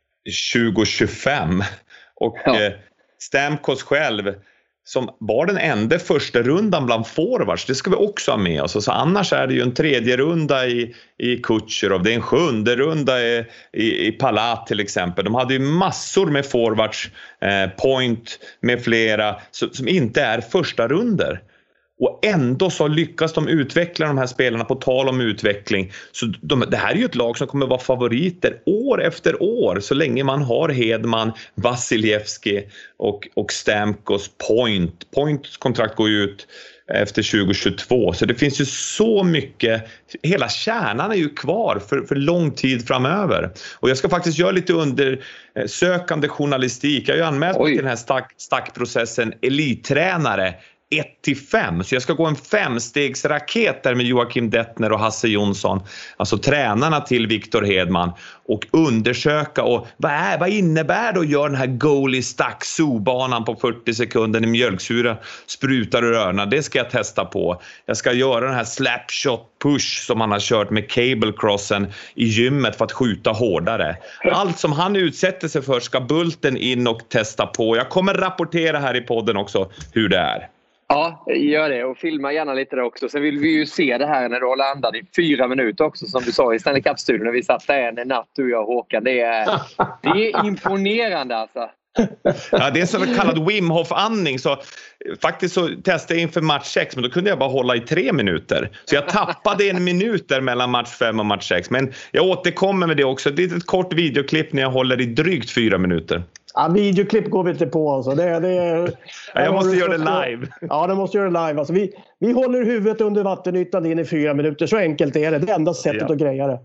Speaker 4: 2025. Och Stamkos själv, som var den enda första rundan bland forwards, det ska vi också ha med oss. Så annars är det ju en tredje runda i Kucherov, det är en sjunde runda i Palat till exempel. De hade ju massor med forwards, Point med flera, som inte är första runder. Och ändå så lyckas de utveckla de här spelarna, på tal om utveckling. Så det här är ju ett lag som kommer vara favoriter år efter år. Så länge man har Hedman, Vasilevski och Stamkos, Point. Points kontrakt går ju ut efter 2022. Så det finns ju så mycket. Hela kärnan är ju kvar för lång tid framöver. Och jag ska faktiskt göra lite undersökande journalistik. Jag har ju anmält mig till den här stackprocessen elittränare 1-5. Så jag ska gå en 5-stegsraket där med Joakim Dettner och Hasse Jonsson, alltså tränarna till Victor Hedman, och undersöka och vad innebär det att göra den här goalie stack zoobanan på 40 sekunder när mjölksyra sprutar ur öronen. Det ska jag testa på. Jag ska göra den här slapshot push som han har kört med cable crossen i gymmet för att skjuta hårdare. Allt som han utsätter sig för ska Bulten in och testa på. Jag kommer rapportera här i podden också hur det är.
Speaker 8: Ja, gör det och filma gärna lite där också. Sen vill vi ju se det här när du har landat i 4 minuter också, som du sa i Stanley Cup-studion när vi satt där en natt, du och jag, Håkan. Det är imponerande alltså.
Speaker 4: Ja, det är en så kallad Wim Hof-andning. Så faktiskt så testade jag inför match 6, men då kunde jag bara hålla i 3 minuter. Så jag tappade 1 minut där mellan match 5 och match 6. Men jag återkommer med det också. Det är ett kort videoklipp när jag håller i drygt 4 minuter.
Speaker 7: Ja, videoklipp går vi inte på alltså.
Speaker 4: Jag måste göra det live.
Speaker 7: Ja, det måste göra det live. Alltså, vi håller huvudet under vattenytan in i 4 minuter. Så enkelt är det. Det enda sättet att greja det.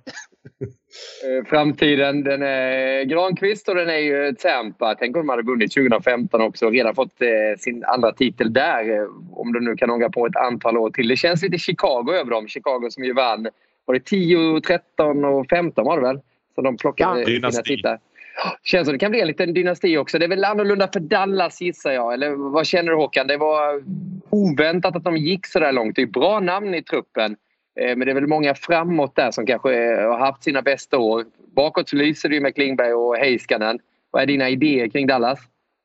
Speaker 8: Framtiden, den är Granqvist och den är ju Tampa. Tänk om de hade vunnit 2015 också och redan fått sin andra titel där. Om de nu kan ånga på ett antal år till. Det känns lite Chicago över dem. Chicago som ju vann. Var det 10, 13 och 15 var det väl? Så de plockade sina titlar. Känns som det kan bli en liten dynasti också. Det är väl annorlunda för Dallas, gissar jag. Eller vad känner du, Håkan? Det var oväntat att de gick så där långt. Det är bra namn i truppen. Men det är väl många framåt där som kanske har haft sina bästa år. Bakåt så lyser det ju med Klingberg och Heiskanen. Vad är dina idéer kring Dallas?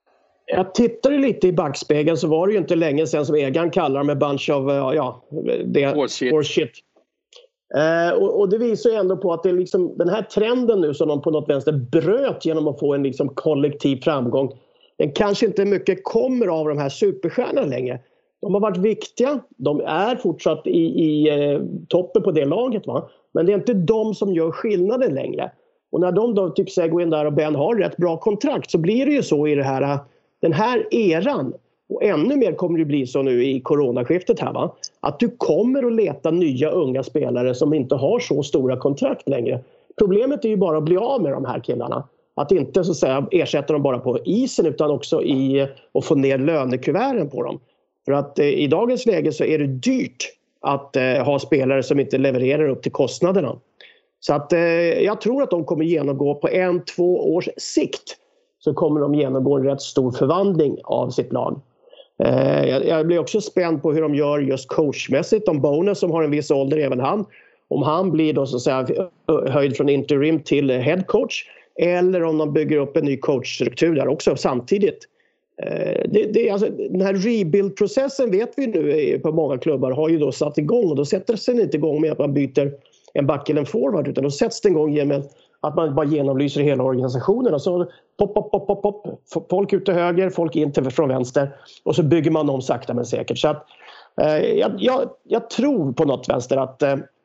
Speaker 7: Jag tittade lite i backspegeln, så var det ju inte länge sedan som Egan kallar dem en bunch of horse shit. Och det visar ju ändå på att det är liksom den här trenden nu som de på något vänster bröt genom att få en liksom kollektiv framgång. Den kanske inte mycket kommer av de här superstjärnorna längre. De har varit viktiga, de är fortsatt i toppen på det laget, va? Men det är inte de som gör skillnaden längre. Och när de då typ Seguin där och Ben har rätt bra kontrakt, så blir det ju så i den här eran. Och ännu mer kommer det bli så nu i coronaskiftet här, va? Att du kommer att leta nya unga spelare som inte har så stora kontrakt längre. Problemet är ju bara att bli av med de här killarna. Att inte så att säga ersätta dem bara på isen, utan också att få ner lönekuverten på dem. För att i dagens läge så är det dyrt att ha spelare som inte levererar upp till kostnaderna. Så att jag tror att de kommer genomgå på 1-2 års sikt, så kommer de genomgå en rätt stor förvandling av sitt lag. Jag blir också spänd på hur de gör just coachmässigt. Om Bowness, som har en viss ålder, även han, om han blir då så att säga höjd från interim till head coach, eller om de bygger upp en ny coachstruktur där också samtidigt. Alltså, den här rebuild-processen vet vi nu på många klubbar har ju då satt igång, och då sätter sig inte igång med att man byter en back eller en forward, utan då sätts det igång med att man bara genomlyser hela organisationen, och så pop. Folk ut till höger, folk in till från vänster, och så bygger man om sakta men säkert. Så att jag tror på något vänster att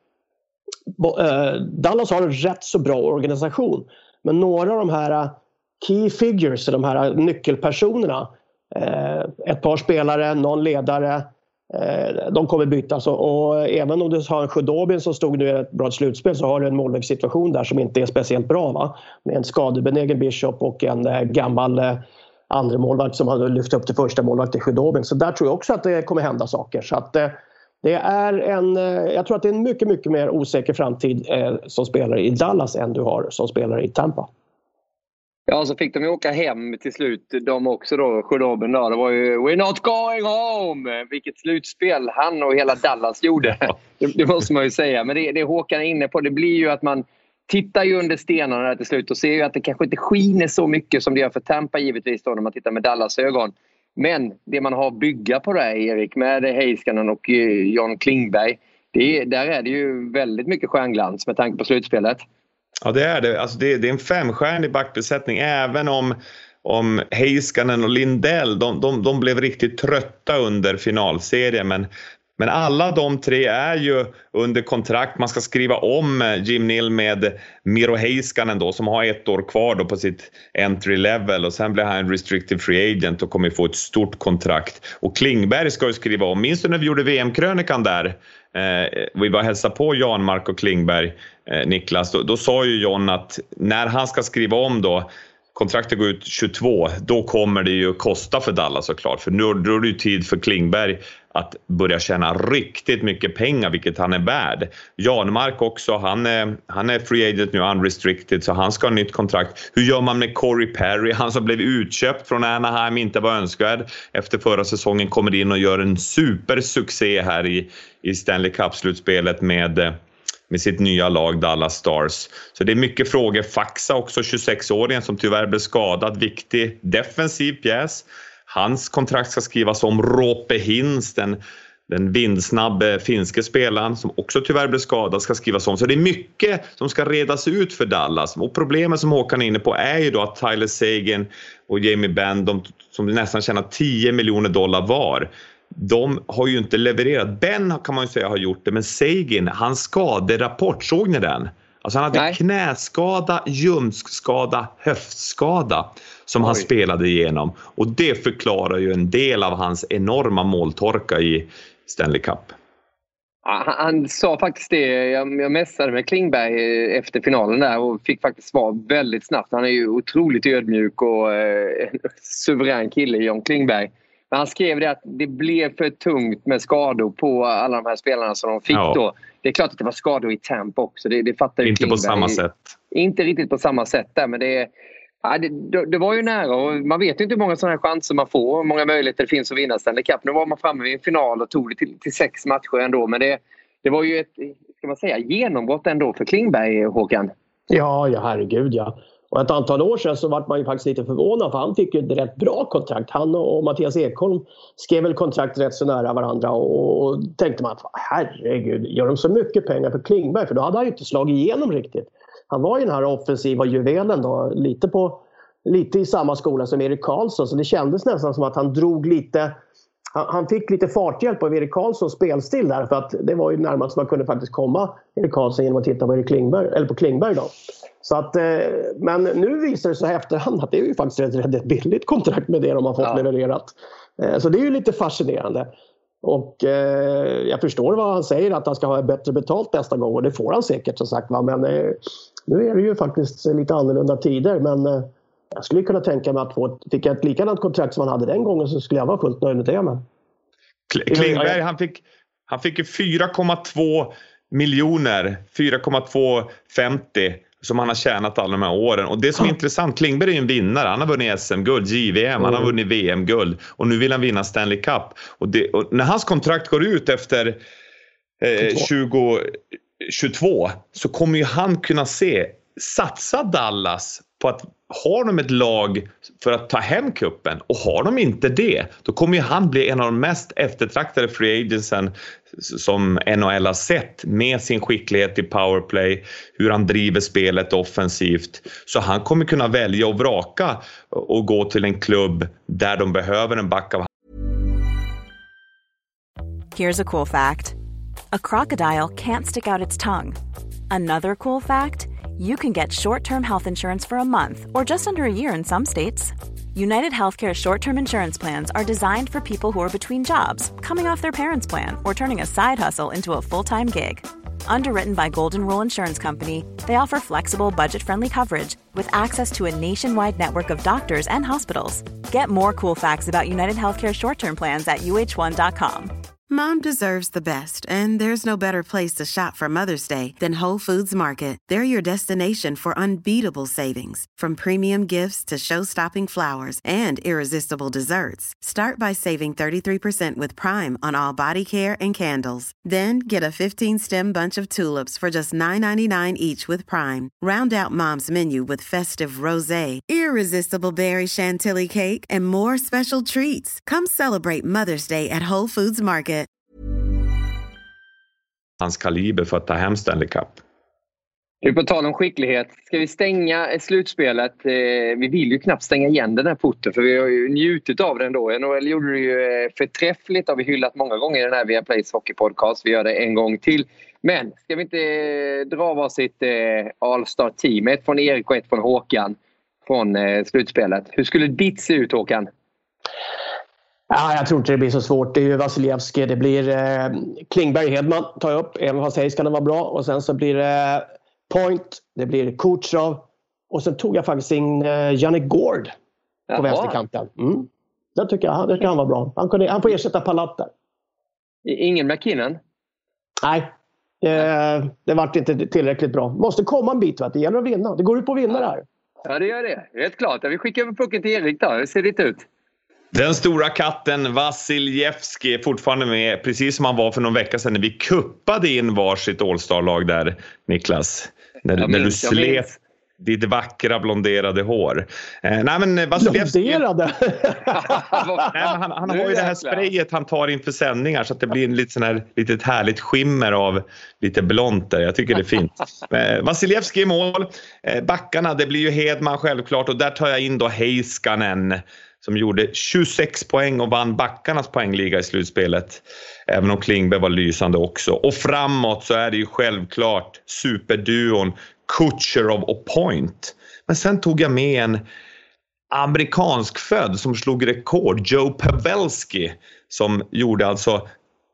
Speaker 7: Dallas har en rätt så bra organisation, men några av de här key figures, de här nyckelpersonerna, ett par spelare, någon ledare, de kommer bytas, och även om du har en Khudobin som stod nu i ett bra slutspel, så har du en målvaktssituation där som inte är speciellt bra, va? Med en skadebenägen Bishop och en gammal andra målvakt som hade lyft upp till första målvakt till Khudobin. Så där tror jag också att det kommer hända saker. Så att det är jag tror att det är en mycket, mycket mer osäker framtid som spelare i Dallas än du har som spelare i Tampa.
Speaker 8: Ja, så fick de ju åka hem till slut. De också då, Khudobin då. Det var ju "We're not going home!" Vilket slutspel han och hela Dallas gjorde. Det måste man ju säga. Men det Håkan är inne på, det blir ju att man tittar ju under stenarna där till slut och ser ju att det kanske inte skiner så mycket som det gör för Tampa givetvis då när man tittar med Dallas ögon. Men det man har att bygga på där, Erik, med Heiskanen och John Klingberg, där är det ju väldigt mycket stjärnglans med tanke på slutspelet.
Speaker 4: Ja, det är det. Alltså det är en 5-stjärnig backbesättning, även om Heiskanen och Lindell, de blev riktigt trötta under finalserien, men alla de tre är ju under kontrakt. Man ska skriva om Jim Nill med Miro Heiskanen då, som har 1 år kvar då på sitt entry level, och sen blir han en restricted free agent och kommer få ett stort kontrakt. Och Klingberg ska ju skriva om. Minns du när vi gjorde VM-krönikan där? Vi var hälsa på Jan Mark och Klingberg, Niklas. Då sa ju John att när han ska skriva om då, kontraktet går ut 22, då kommer det ju kosta för Dallas såklart. För nu är det ju tid för Klingberg att börja tjäna riktigt mycket pengar, vilket han är värd. Janmark också, han är free agent nu, unrestricted, så han ska ha nytt kontrakt. Hur gör man med Corey Perry? Han som blev utköpt från Anaheim, inte var önskvärd efter förra säsongen, kommer in och gör en supersuccé här i Stanley Cup-slutspelet med sitt nya lag Dallas Stars. Så det är mycket frågor. Faxa också, 26-åringen som tyvärr blev skadad. Viktig defensiv pjäs. Hans kontrakt ska skrivas om. Roope Hintz, den vindsnabbe finske spelaren som också tyvärr blev skadad, ska skrivas om. Så det är mycket som ska redas ut för Dallas. Och problemet som Håkan är inne på är ju då att Tyler Seguin och Jamie Benn, de som nästan tjänar $10 miljoner var, de har ju inte levererat. Ben kan man ju säga har gjort det, men Seguin, hans skaderapport, såg ni den? Alltså han hade knäskada, ljumskskada, höftskada som han spelade igenom. Och det förklarar ju en del av hans enorma måltorka i Stanley Cup.
Speaker 8: Han sa faktiskt det. Jag mässade med Klingberg efter finalen där och fick faktiskt svar väldigt snabbt. Han är ju otroligt ödmjuk och en suverän kille, John Klingberg. Men han skrev det att det blev för tungt med skador på alla de här spelarna som de fick då. Det är klart att det var skador i Tampa också. Det fattar ju
Speaker 4: inte
Speaker 8: Klingberg.
Speaker 4: På samma sätt.
Speaker 8: Inte riktigt på samma sätt där, men det var ju nära, och man vet inte hur många sådana här chanser man får, hur många möjligheter det finns att vinna Stanley Cup. Nu var man framme vid en final och tog det till 6 matcher ändå, men det var ju ett, ska man säga, genombrott ändå för Klingberg, Håkan.
Speaker 7: Ja, herregud ja. Och ett antal år sedan så var man ju faktiskt lite förvånad, för han fick ju ett rätt bra kontrakt. Han och Mattias Ekholm skrev väl kontrakt rätt så nära varandra, och tänkte man att herregud, gör de så mycket pengar för Klingberg? För då hade han ju inte slagit igenom riktigt. Han var ju den här offensiva juvelen då, lite i samma skola som Erik Karlsson, så det kändes nästan som att han drog lite. Han fick lite farthjälp av Erik Karlssons spelstil där, för att det var ju närmast man kunde faktiskt komma Erik Karlsson genom att titta på Erik Klingberg, eller på Klingberg då. Så att, men nu visar det sig i efterhand att det är ju faktiskt ett billigt kontrakt med det de har fått levererat. Så det är ju lite fascinerande. Och jag förstår vad han säger, att han ska ha bättre betalt nästa gång, och det får han säkert som sagt. Men nu är det ju faktiskt lite annorlunda tider, men jag skulle kunna tänka mig att fick jag ett likadant kontrakt som han hade den gången, så skulle jag vara fullt nöjd med det. Men
Speaker 4: Klingberg, han fick ju 4,2 miljoner, 4,250 som han har tjänat alla de här åren. Och det som är intressant, Klingberg är ju en vinnare. Han har vunnit SM-guld, JVM, han har vunnit VM-guld, och nu vill han vinna Stanley Cup. Och när hans kontrakt går ut efter 2022 så kommer ju han kunna satsa Dallas på att har de ett lag för att ta hem kuppen, och har de inte det, då kommer ju han bli en av de mest eftertraktade free agentsen som NHL har sett, med sin skicklighet i powerplay, hur han driver spelet offensivt. Så han kommer kunna välja och vraka och gå till en klubb där de behöver en back av.
Speaker 2: Here's a cool fact. A crocodile can't stick out its tongue. Another cool fact, you can get short-term health insurance for a month or just under a year in some states. United Healthcare short-term insurance plans are designed for people who are between jobs, coming off their parents' plan, or turning a side hustle into a full-time gig. Underwritten by Golden Rule Insurance Company, they offer flexible, budget-friendly coverage with access to a nationwide network of doctors and hospitals. Get more cool facts about United Healthcare short-term plans at uh1.com.
Speaker 1: Mom deserves the best, and there's no better place to shop for Mother's Day than Whole Foods Market. They're your destination for unbeatable savings, from premium gifts to show-stopping flowers and irresistible desserts. Start by saving 33% with Prime on all body care and candles. Then get a 15-stem bunch of tulips for just $9.99 each with Prime. Round out Mom's menu with festive rosé, irresistible berry chantilly cake, and more special treats. Come celebrate Mother's Day at Whole Foods Market.
Speaker 4: Hans kaliber för att ta hem Stanley Cup.
Speaker 8: På tal om skicklighet, ska vi stänga slutspelet? Vi vill ju knappt stänga igen den här porten, för vi har ju njutit av den då. NHL gjorde det ju förträffligt, har vi hyllat många gånger i den här Viaplays hockeypodcast. Vi gör det en gång till. Men ska vi inte dra varsitt All-Star-team? Ett från Erik och ett från Håkan från slutspelet. Hur skulle ditt se ut, Håkan?
Speaker 7: Ja, jag tror inte det blir så svårt. Det är ju Vasilevski, det blir Klingberg, Hedman tar jag upp. Även vad sägs kan det vara bra. Och sen så blir det Point, det blir Kucherov. Och sen tog jag faktiskt in Yannick Gord på vänsterkanten. Det tycker jag, det kan vara bra. Han får ersätta Palat där.
Speaker 8: Ingen McKinnon?
Speaker 7: Nej, det vart inte tillräckligt bra. Måste komma en bit, det gäller att vinna. Det går ut på att vinna där.
Speaker 8: Ja, det gör det. Rätt klart. Vi skickar över pucken till Erik då. Det ser lite ut.
Speaker 4: Den stora katten Vasilevski är fortfarande med, precis som han var för någon vecka sedan när vi kuppade in varsitt All-Star-lag där, Niklas. När du slet ditt vackra blonderade hår. Nej, men Vasilevski... Blonderade? han har ju det här sprayet han tar inför sändningar, så att det blir en litet härligt skimmer av lite blont där. Jag tycker det är fint. Vasilevski i mål. Backarna, det blir ju Hedman självklart, och där tar jag in då Heiskanen, som gjorde 26 poäng och vann backarnas poängliga i slutspelet. Även om Klingberg var lysande också. Och framåt så är det ju självklart superduon Kucherov och Point. Men sen tog jag med en amerikansk född som slog rekord, Joe Pavelski, som gjorde alltså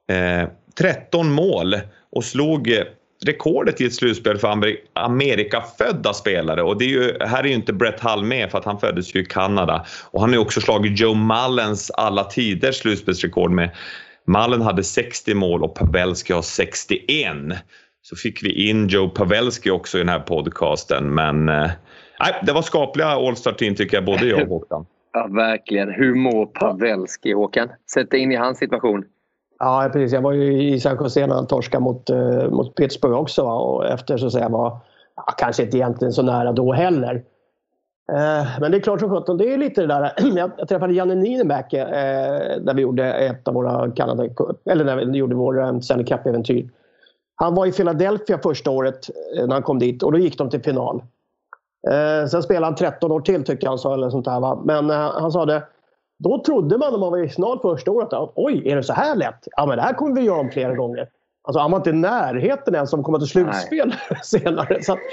Speaker 4: 13 mål och slog rekordet i ett slutspel för Amerikafödda spelare. Och det är ju, här är ju inte Brett Hull med, för att han föddes ju i Kanada. Och han har ju också slagit Joe Mullens alla tiders slutspelsrekord med. Mullen hade 60 mål och Pavelski har 61. Så fick vi in Joe Pavelski också i den här podcasten. Men det var skapliga All-Star-team tycker jag, både jag och Håkan.
Speaker 8: Ja, verkligen. Hur mår Pavelski, Håkan? Sätt dig in i hans situation.
Speaker 7: Ja, precis. Jag var ju i San Jose när han torskade mot Pittsburgh också. Och efter så att säga var kanske inte egentligen så nära då heller. Men det är klart som sjutton, det är lite det där. Jag träffade Janne Ninemäki när vi gjorde ett av våra Canada, eller när vi gjorde vår Stanley Cup-äventyr. Han var i Philadelphia första året när han kom dit, och då gick de till final. Sen spelade han 13 år till, tyckte han sa, eller sånt där, va? Men han sa det, då trodde man när man var i final första året att oj, är det så här lätt? Ja, men det här kommer vi göra om flera gånger. Alltså han var inte i närheten än som kommer till slutspel senare. Så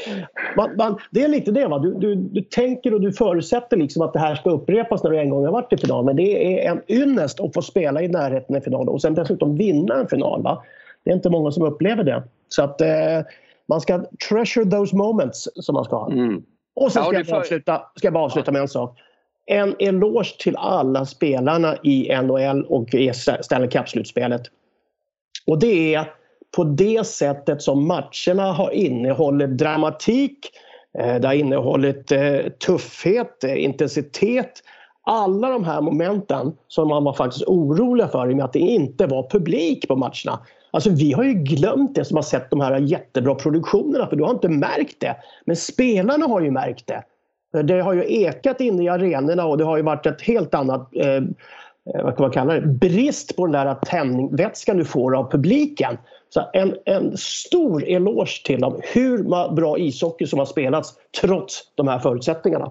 Speaker 7: det är lite det, va? Du tänker och du förutsätter liksom att det här ska upprepas när du en gång har varit i final. Men det är en ynnest att få spela i närheten i final och sen dessutom vinna en final, va? Det är inte många som upplever det. Så att man ska treasure those moments som man ska ha. Och sen ska jag bara avsluta med en sak. En eloge till alla spelarna i NHL och i Stanley Cup-slutspelet. Och det är på det sättet som matcherna har innehållit dramatik, det har innehållit tuffhet, intensitet. Alla de här momenten som man var faktiskt orolig för i och med att det inte var publik på matcherna. Alltså vi har ju glömt det som har sett de här jättebra produktionerna, för du har inte märkt det. Men spelarna har ju märkt det. Det har ju ekat inne i arenorna och det har ju varit ett helt annat, vad kan man kalla det, brist på den där tändvätskan du får av publiken. Så en stor eloge till dem, hur bra ishockey som har spelats trots de här förutsättningarna.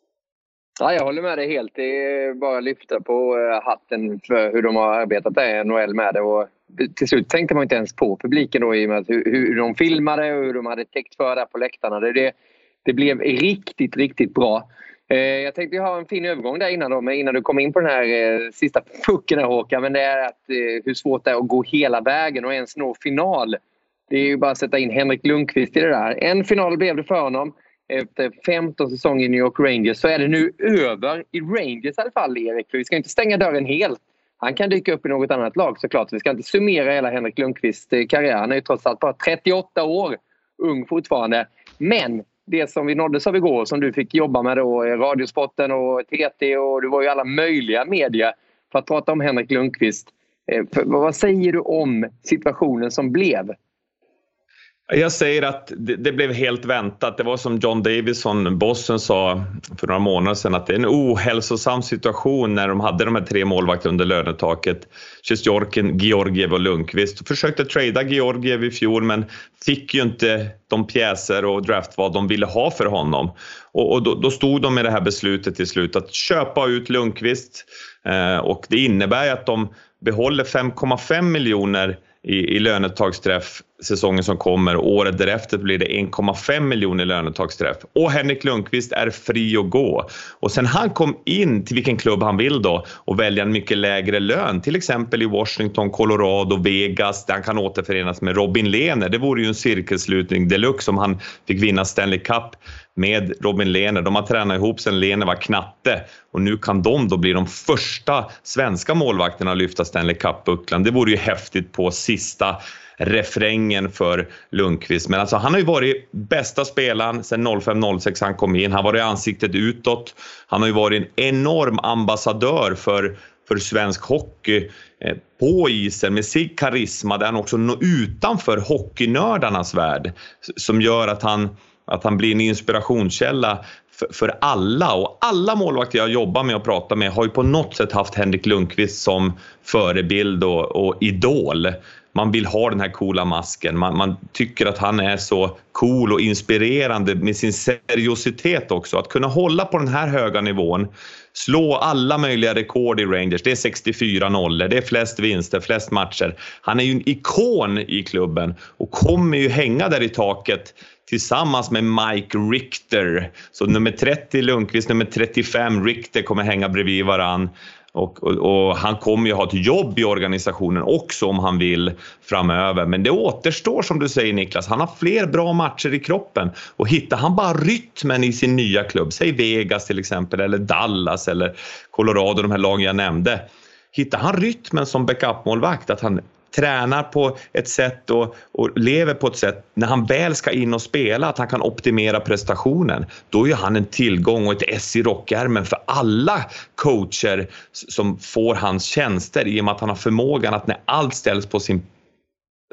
Speaker 8: Ja, jag håller med dig helt. Det är bara att lyfta på hatten för hur de har arbetat där i NHL med det. Och till slut tänkte man inte ens på publiken då, i och med att hur de filmade och hur de hade täckt för där på läktarna. Det blev riktigt, riktigt bra. Jag tänkte ha en fin övergång där innan du kom in på den här sista pucken här, Håkan. Men det är att hur svårt det är att gå hela vägen och ens nå final. Det är ju bara att sätta in Henrik Lundqvist i det där. En final blev det för honom. Efter 15 säsonger i New York Rangers så är det nu över i Rangers i alla fall, Erik. För vi ska inte stänga dörren helt. Han kan dyka upp i något annat lag såklart. Vi ska inte summera hela Henrik Lundqvists karriär. Han är ju trots allt bara 38 år. Ung fortfarande. Men det som vi nåddes av igår, som du fick jobba med då, Radiosporten och TT, och det var ju alla möjliga media för att prata om Henrik Lundqvist. Vad säger du om situationen som blev?
Speaker 4: Jag säger att det blev helt väntat. Det var som John Davison, bossen, sa för några månader sedan, att det är en ohälsosam situation när de hade de här 3 målvakter under lönetaket. Shesterkin, Georgiev och Lundqvist. Försökte trada Georgiev i fjol men fick ju inte de pjäser och draftval de ville ha för honom. Och då stod de med det här beslutet till slut att köpa ut Lundqvist. Och det innebär att de behåller 5,5 miljoner i lönetagsträff säsongen som kommer. Året därefter blir det 1,5 miljoner i lönetagsträff. Och Henrik Lundqvist är fri att gå. Och sen han kom in till vilken klubb han vill då och välja en mycket lägre lön. Till exempel i Washington, Colorado, Vegas, där han kan återförenas med Robin Lehner. Det vore ju en cirkelslutning deluxe om han fick vinna Stanley Cup med Robin Lehner. De har tränat ihop sen Lehner var knatte. Och nu kan de då bli de första svenska målvakterna att lyfta Stanley Cup-bucklan. Det vore ju häftigt på sista refrängen för Lundqvist. Men alltså, han har ju varit bästa spelaren sedan 05-06 han kom in. Han har varit ansiktet utåt. Han har ju varit en enorm ambassadör för svensk hockey på isen med sin karisma, där han också når utanför hockeynördarnas värld, som gör att han blir en inspirationskälla för alla. Och alla målvakter jag jobbar med och pratar med har ju på något sätt haft Henrik Lundqvist som förebild och idol. Man vill ha den här coola masken. Man tycker att han är så cool och inspirerande med sin seriositet också. Att kunna hålla på den här höga nivån, slå alla möjliga rekord i Rangers. Det är 64-0, det är flest vinster, flest matcher. Han är ju en ikon i klubben och kommer ju hänga där i taket tillsammans med Mike Richter. Så nummer 30 Lundqvist, nummer 35 Richter kommer hänga bredvid varann. Och han kommer ju ha ett jobb i organisationen också om han vill framöver. Men det återstår, som du säger Niklas. Han har fler bra matcher i kroppen. Och hittar han bara rytmen i sin nya klubb, säg Vegas till exempel, eller Dallas eller Colorado, de här lagen jag nämnde. Hittar han rytmen som backupmålvakt, att han tränar på ett sätt och lever på ett sätt när han väl ska in och spela, att han kan optimera prestationen, då är han en tillgång och ett S i rockärmen för alla coacher som får hans tjänster, i och med att han har förmågan att när allt ställs på sin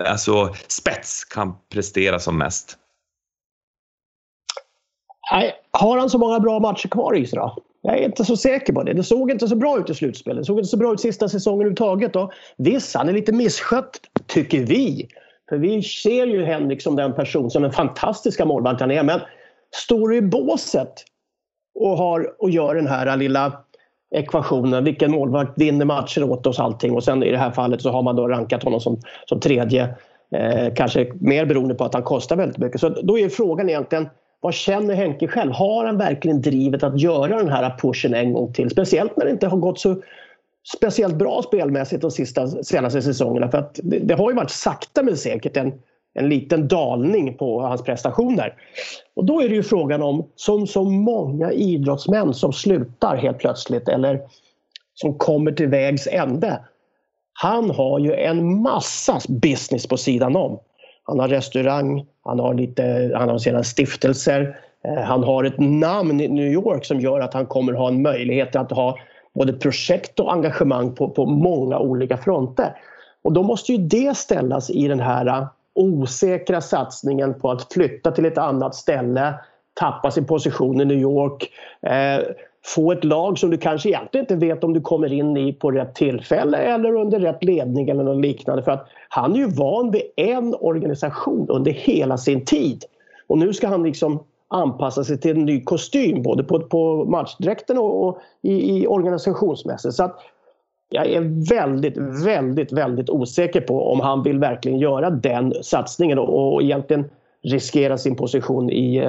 Speaker 4: spets kan prestera som mest.
Speaker 7: Har han så många bra matcher kvar i sig då? Jag är inte så säker på det. Det såg inte så bra ut i slutspelet. Det såg inte så bra ut sista säsongen överhuvudtaget. Då. Visst, han är lite misskött, tycker vi. För vi ser ju Henrik som den person, som en fantastiska målvakt han är. Men står du i båset och gör den här lilla ekvationen, vilken målvakt vinner matcher åt oss allting, och sen i det här fallet så har man då rankat honom som tredje, kanske mer beroende på att han kostar väldigt mycket. Så då är frågan egentligen, vad känner Henke själv? Har han verkligen drivet att göra den här pushen en gång till? Speciellt när det inte har gått så speciellt bra spelmässigt de senaste säsongerna, för att det har ju varit sakta men säkert en liten dalning på hans prestationer. Och då är det ju frågan om, som så många idrottsmän som slutar helt plötsligt eller som kommer till vägs ände. Han har ju en massa business på sidan om. Han har restaurang, han har sina stiftelser, han har ett namn i New York som gör att han kommer ha en möjlighet att ha både projekt och engagemang på många olika fronter. Och då måste ju det ställas i den här osäkra satsningen på att flytta till ett annat ställe, tappa sin position i New York, få ett lag som du kanske egentligen inte vet om du kommer in i på rätt tillfälle eller under rätt ledning eller något liknande, för att han är ju van vid en organisation under hela sin tid, och nu ska han liksom anpassa sig till en ny kostym både på matchdräkten och i organisationsmässigt. Så att jag är väldigt, väldigt, väldigt osäker på om han vill verkligen göra den satsningen och egentligen riskera sin position i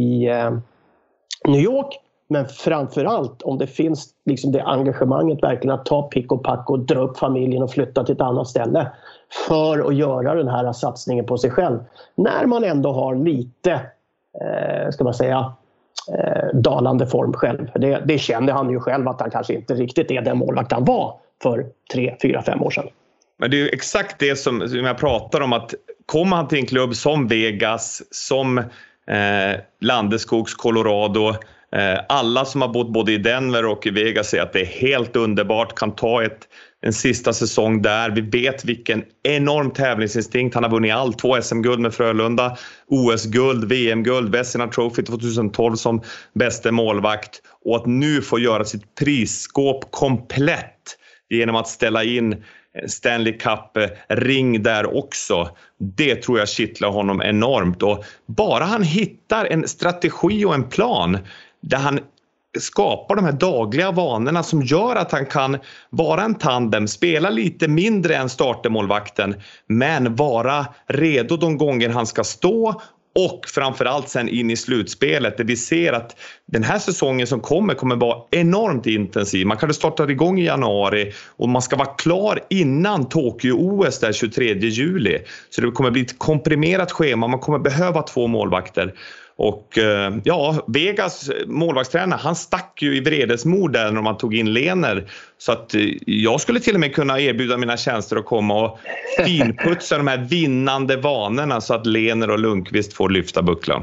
Speaker 7: New York. Men framförallt om det finns liksom det engagemanget verkligen att ta pick och pack och dra upp familjen och flytta till ett annat ställe för att göra den här satsningen på sig själv. När man ändå har lite, ska man säga, dalande form själv. Det kände han ju själv att han kanske inte riktigt är den målvakt han var för 3, 4, 5 år sedan.
Speaker 4: Men det är ju exakt det som jag pratar om, att kommer han till en klubb som Vegas, som Landeskogs Colorado, alla som har bott både i Denver och i Vegas säger att det är helt underbart, kan ta en sista säsong där. Vi vet vilken enorm tävlingsinstinkt. Han har vunnit allt, 2 SM-guld med Frölunda, OS-guld, VM-guld, Vezina Trophy 2012 som bästa målvakt, och att nu få göra sitt prisskåp komplett genom att ställa in Stanley Cup-ring där också. Det tror jag kittlar honom enormt, och bara han hittar en strategi och en plan där han skapar de här dagliga vanorna som gör att han kan vara en tandem, spela lite mindre än startermålvakten, men vara redo de gånger han ska stå, och framförallt sen in i slutspelet där vi ser att den här säsongen som kommer vara enormt intensiv. Man kan starta igång i januari och man ska vara klar innan Tokyo-OS där 23 juli. Så det kommer bli ett komprimerat schema, man kommer behöva 2 målvakter. Och Vegas målvaktstränare, han stack ju i vredesmod där när man tog in Lehner. Så att jag skulle till och med kunna erbjuda mina tjänster att komma och finputsa de här vinnande vanorna så att Lehner och Lundqvist får lyfta bucklan.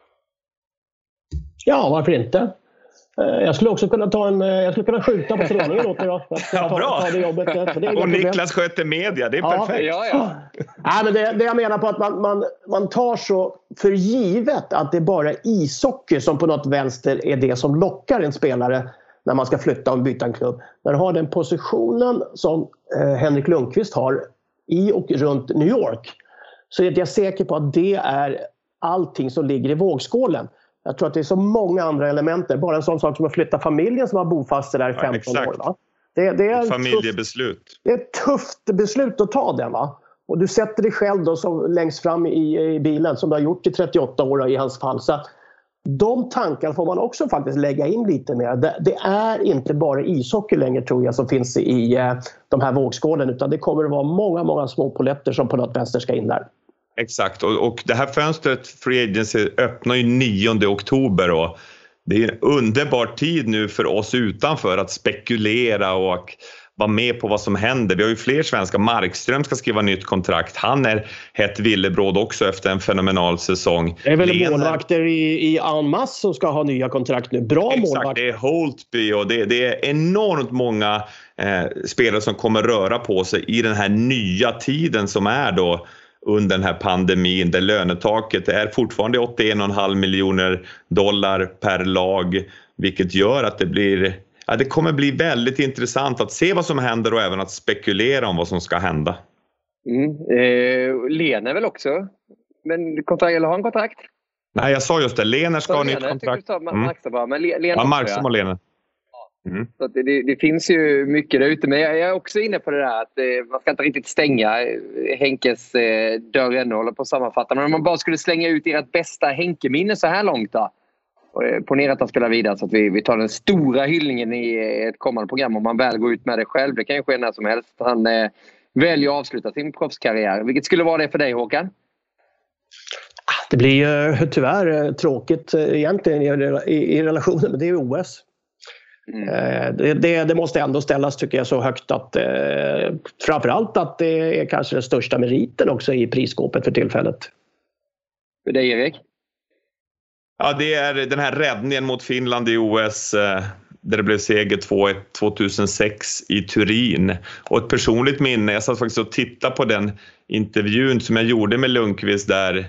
Speaker 4: Ja,
Speaker 7: varför inte? Jag skulle också kunna skjuta på träningen åt dig då.
Speaker 4: Ta det jobbet. Och Niklas sköter media, det är perfekt.
Speaker 7: Ja. Nej, men det jag menar på att man tar så för givet att det bara är ishockey som på något vänster är det som lockar en spelare när man ska flytta och byta en klubb. När du har den positionen som Henrik Lundqvist har i och runt New York, så är jag säker på att det är allting som ligger i vågskålen. Jag tror att det är så många andra elementer. Bara en sån sak som att flytta familjen som har bofast där i 15 år. Va? Det är
Speaker 4: familjebeslut.
Speaker 7: Det är ett tufft beslut att ta den, va? Och du sätter dig själv då som längst fram i bilen som du har gjort i 38 år i hans fall. Så de tankar får man också faktiskt lägga in lite mer. Det är inte bara ishockey längre, tror jag, som finns i de här vågskålen, utan det kommer att vara många, många små poletter som på något vänster ska in där.
Speaker 4: Exakt, och det här fönstret Free Agency öppnar ju 9 oktober, och det är en underbar tid nu för oss utanför att spekulera och vara med på vad som händer. Vi har ju fler svenska. Markström ska skriva nytt kontrakt. Han är hett villebråd också efter en fenomenal säsong.
Speaker 7: Det är väl målvakter i en mass som ska ha nya kontrakt nu. Bra målvakter.
Speaker 4: Exakt, det är Holtby och det är enormt många spelare som kommer röra på sig i den här nya tiden som är då under den här pandemin, där lönetaket är fortfarande 81,5 miljoner dollar per lag, vilket gör att det kommer bli väldigt intressant att se vad som händer och även att spekulera om vad som ska hända.
Speaker 8: Lena väl också? Men eller har han kontrakt?
Speaker 4: Nej, jag sa just det. Lener ska ha nytt kontrakt. Markström och Lener.
Speaker 8: Så det finns ju mycket där ute. Men jag är också inne på det där att man ska inte riktigt stänga Henkes dörr ännu, håller på att sammanfatta. Men om man bara skulle slänga ut ert bästa Henke-minne så här långt då. Ponera att han spelar vidare så att vi tar den stora hyllningen i ett kommande program om man väl går ut med det själv. Det kan ju ske när som helst. Han väljer att avsluta sin proffskarriär. Vilket skulle vara det för dig, Håkan?
Speaker 7: Det blir ju tyvärr tråkigt egentligen i relationen, men det är ju OS. Det måste ändå ställas, tycker jag, så högt att framförallt att det är kanske den största meriten också i prisskåpet för tillfället.
Speaker 8: För dig, Erik?
Speaker 4: Ja, det är den här räddningen mot Finland i OS där det blev seger 2-1 2006 i Turin. Och ett personligt minne, jag satt faktiskt och tittade på den intervjun som jag gjorde med Lundqvist där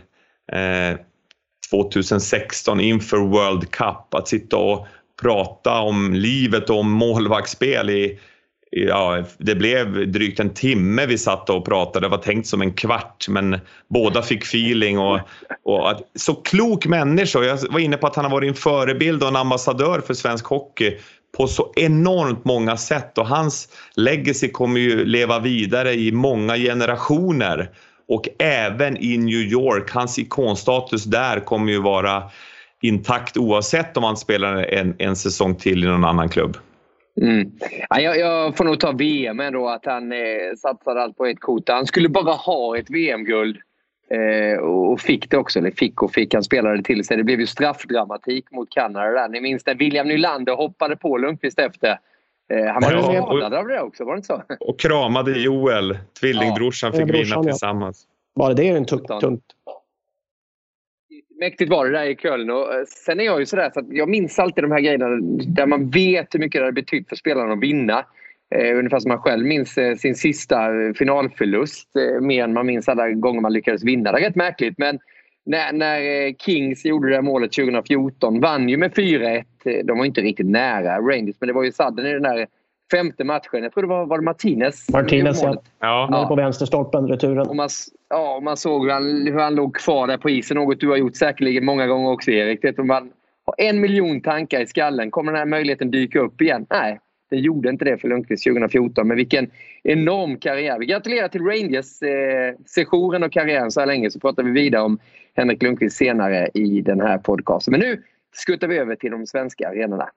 Speaker 4: 2016 inför World Cup. Att sitta och prata om livet och om målvaktsspel det blev drygt en timme vi satt och pratade. Det var tänkt som en kvart, men båda fick feeling och så klok människa. Jag var inne på att han har varit en förebild och en ambassadör för svensk hockey på så enormt många sätt, och hans legacy kommer ju leva vidare i många generationer, och även i New York, hans ikonstatus där kommer ju vara intakt oavsett om han spelar en säsong till i någon annan klubb.
Speaker 8: Ja, jag får nog ta VM ändå, att han satsade allt på ett kort. Han skulle bara ha ett VM-guld och fick det också. Eller fick. Han spelade till sig. Det blev ju straffdramatik mot Kanada där. Ni minns när William Nylander hoppade på Lundqvist efter. Han var ju skadad av det också, var det inte så?
Speaker 4: Och kramade Joel, tvillingbrorsan, fick vinna tillsammans.
Speaker 7: Bara det är en tungt.
Speaker 8: Mäktigt var det där i Köln, och sen är jag ju sådär så att jag minns alltid de här grejerna där man vet hur mycket det har betytt för spelarna att vinna. Ungefär som man själv minns sin sista finalförlust mer än man minns alla gånger man lyckades vinna. Det är rätt märkligt, men när Kings gjorde det här målet 2014, vann ju med 4-1. De var inte riktigt nära Rangers, men det var ju sadden i den där femte matchen. Jag tror det var Martinez,
Speaker 7: ja. På vänsterstolpen, returen.
Speaker 8: Och man såg hur han låg kvar där på isen. Något du har gjort säkerligen många gånger också, Erik. Det om man har 1 miljon tankar i skallen. Kommer den här möjligheten dyka upp igen? Nej, det gjorde inte det för Lundqvist 2014. Men vilken enorm karriär. Vi gratulerar till Rangers sessionen och karriären så här länge. Så pratar vi vidare om Henrik Lundqvist senare i den här podcasten. Men nu skuttar vi över till de svenska arenorna.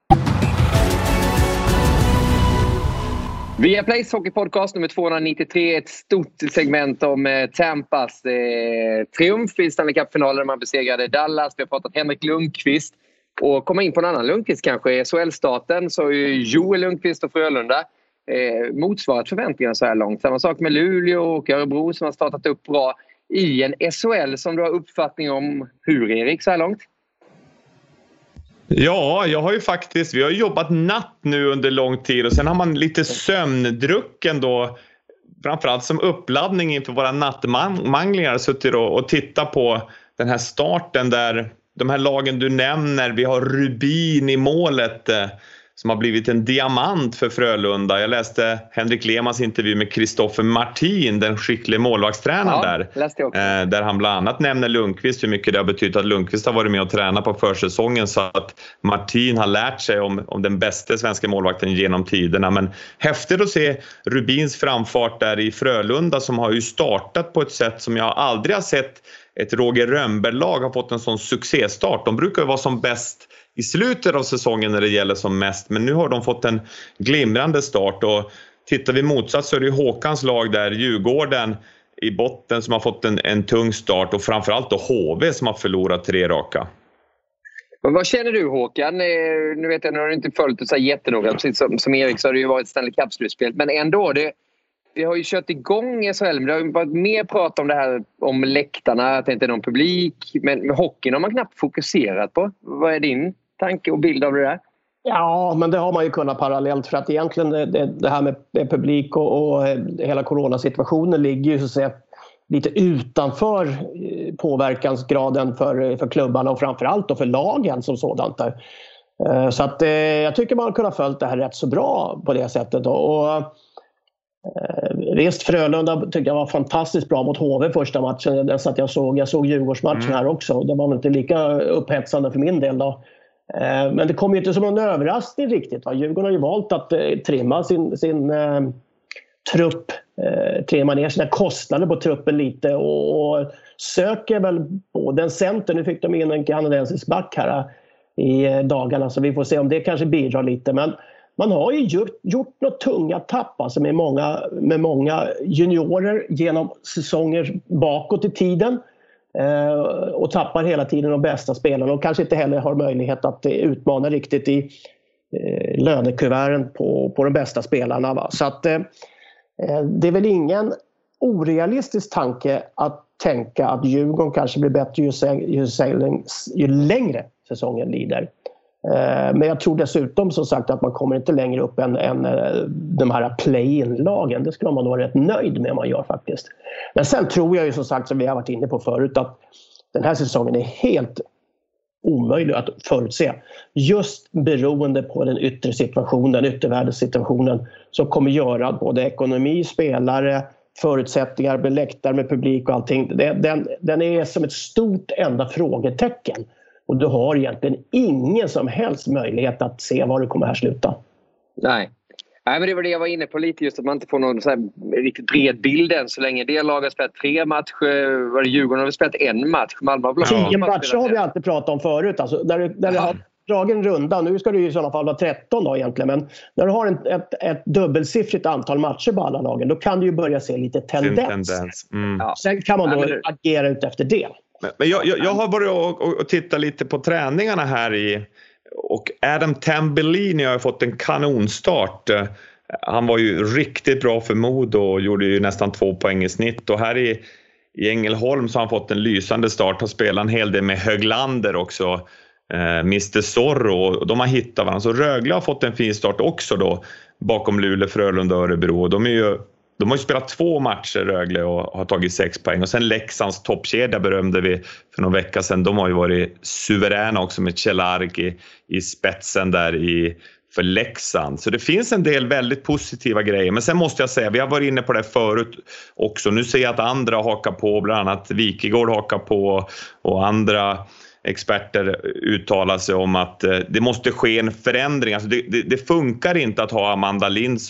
Speaker 8: Via Plays Hockey Podcast nummer 293, ett stort segment om Tampas triumf i Stanley Cup-finalen där man besegrade Dallas. Vi har pratat Henrik Lundqvist och komma in på en annan Lundqvist kanske. SHL-starten så är ju Joel Lundqvist och Frölunda motsvarat förväntningarna så här långt. Samma sak med Luleå och Örebro som har startat upp bra i en SHL som du har uppfattning om hur, Erik, så här långt?
Speaker 4: Ja, vi har jobbat natt nu under lång tid, och sen har man lite sömndrucken då, framförallt som uppladdning inför våra nattmanglingar, suttit och tittat på den här starten där de här lagen du nämner, vi har Rubin i målet som har blivit en diamant för Frölunda. Jag läste Henrik Lehmanns intervju med Kristoffer Martin, den skickliga målvaktstränaren där han bland annat nämner Lundqvist, hur mycket det har betytt att Lundqvist har varit med och tränat på försäsongen, så att Martin har lärt sig om den bästa svenska målvakten genom tiderna. Men häftigt att se Rubins framfart där i Frölunda, som har ju startat på ett sätt som jag aldrig har sett ett Roger Rönnberg-lag har fått en sån succéstart. De brukar ju vara som bäst i slutet av säsongen när det gäller som mest, men nu har de fått en glimrande start. Och tittar vi motsatt så är det ju Håkans lag där, Djurgården i botten, som har fått en tung start, och framförallt då HV som har förlorat 3 raka.
Speaker 8: Men vad känner du, Håkan? Nu vet jag, nu har du inte följt det så jättenoga, precis som Erik så har det ju varit Stanley Cup-slutspel, men ändå vi har ju kört igång SHL, men det har ju varit mer prat om det här om läktarna, att det inte är någon publik, men med hockeyn har man knappt fokuserat på. Vad är din tanke och bild av det där?
Speaker 7: Ja, men det har man ju kunnat parallellt, för att egentligen det här med publik och hela coronasituationen ligger ju så att säga lite utanför påverkansgraden för klubbarna och framförallt då för lagen som sådant där. Så att jag tycker man har kunnat följt det här rätt så bra på det sättet. Och visst, Frölunda tyckte jag var fantastiskt bra mot HV första matchen. Så att jag såg Djurgårdsmatchen här också. Det var inte lika upphetsande för min del då. Men det kom ju inte som någon överraskning riktigt. Va? Djurgården har ju valt att trimma sin trupp. Trimma ner sina kostnader på truppen lite. Och söker väl både en center. Nu fick de in en kanadensisk back här i dagarna. Så vi får se om det kanske bidrar lite. Men man har ju gjort något tunga tapp alltså med många juniorer genom säsonger bakåt i tiden. Och tappar hela tiden de bästa spelarna och kanske inte heller har möjlighet att utmana riktigt i lönekuverten på de bästa spelarna. Va? Så att det är väl ingen orealistisk tanke att tänka att Djurgården kanske blir bättre ju längre säsongen lider. Men jag tror dessutom som sagt att man kommer inte längre upp än de här play-in-lagen. Det skulle man vara rätt nöjd med man gör faktiskt. Men sen tror jag ju som sagt som vi har varit inne på förut att den här säsongen är helt omöjlig att förutse. Just beroende på den yttre situationen, yttervärdessituationen som kommer göra att både ekonomi, spelare, förutsättningar, beläktare med publik och allting. Den är som ett stort enda frågetecken. Och du har egentligen ingen som helst möjlighet att se var det kommer här sluta.
Speaker 8: Nej, men det var det jag var inne på lite. Just att man inte får någon så här riktigt bred bild än. Så länge det laget har spelat 3 matcher. Var det Djurgården har spelat 1 match.
Speaker 7: 10 matcher har vi alltid pratat om förut. Alltså, där vi har dragit en runda. Nu ska det ju i sådana fall vara 13 då egentligen. Men när du har ett dubbelsiffrigt antal matcher på alla lagen. Då kan du ju börja se lite tendens. Ja. Sen kan man då agera ut efter det.
Speaker 4: Men jag har börjat att titta lite på träningarna här och Adam Tambellini har fått en kanonstart. Han var ju riktigt bra för Modo och gjorde ju nästan 2 poäng i snitt. Och här i Ängelholm så har han fått en lysande start och spelat en hel del med Höglander också. Mr. Zorro, och de har hittat varandra. Så Rögle har fått en fin start också då bakom Luleå, Frölunda och Örebro. De har ju spelat 2 matcher Rögle och har tagit 6 poäng. Och sen Leksands toppkedja berömde vi för någon vecka sedan. De har ju varit suveräna också med Celarki i spetsen där för Leksand. Så det finns en del väldigt positiva grejer. Men sen måste jag säga, vi har varit inne på det förut också. Nu ser jag att andra hakar på, bland annat Wikegård hakar på och andra experter uttalar sig om att det måste ske en förändring. Alltså det funkar inte att ha Amanda Lind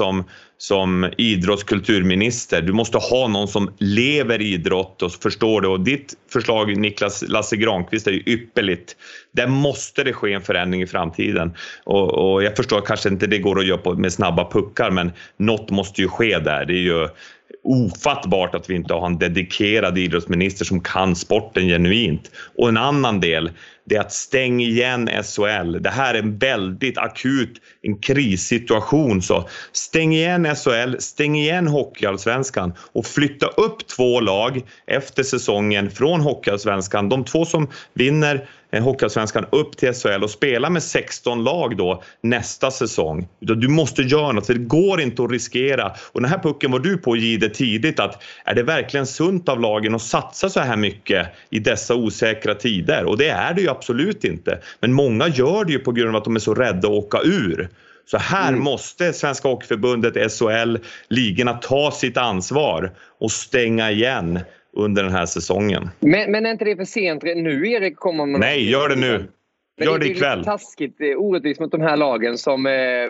Speaker 4: som idrottskulturminister. Du måste ha någon som lever idrott och förstår det. Och ditt förslag, Niklas Lasse Granqvist, är ju ypperligt. Där måste det ske en förändring i framtiden. Och jag förstår kanske inte det går att göra med snabba puckar, men något måste ju ske där. Det är ju ofattbart att vi inte har en dedikerad idrottsminister som kan sporten genuint. Och en annan del, det är att stänga igen SHL. Det här är en väldigt akut, en krissituation. Så stäng igen SHL, stäng igen Hockeyallsvenskan och flytta upp 2 lag efter säsongen från Hockeyallsvenskan. De 2 som vinner Hockeyallsvenskan upp till SHL och spela med 16 lag då nästa säsong. Du måste göra något, för det går inte att riskera. Och den här pucken var du på att ge det tidigt, att är det verkligen sunt av lagen att satsa så här mycket i dessa osäkra tider? Och det är det ju absolut inte. Men många gör det ju på grund av att de är så rädda att åka ur. Så här måste Svenska Hockeyförbundet, SHL, ligorna ta sitt ansvar och stänga igen under den här säsongen.
Speaker 8: Men är inte det för sent nu, Erik?
Speaker 4: Nej, gör det nu. Gör det ikväll.
Speaker 8: Det är taskigt, orättvist mot de här lagen som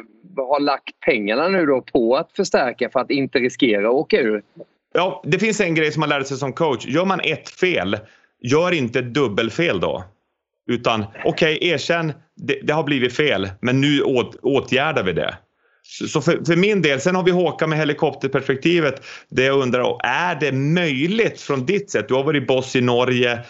Speaker 8: har lagt pengarna nu då på att förstärka för att inte riskera att åka ur.
Speaker 4: Ja, det finns en grej som man lärde sig som coach. Gör man ett fel, gör inte ett dubbelfel då. Utan okej, erkänn, det har blivit fel, men nu åtgärdar vi det. Så för min del, sen har vi Håkan med helikopterperspektivet. Det jag undrar, är det möjligt från ditt sätt? Du har varit boss i Norge.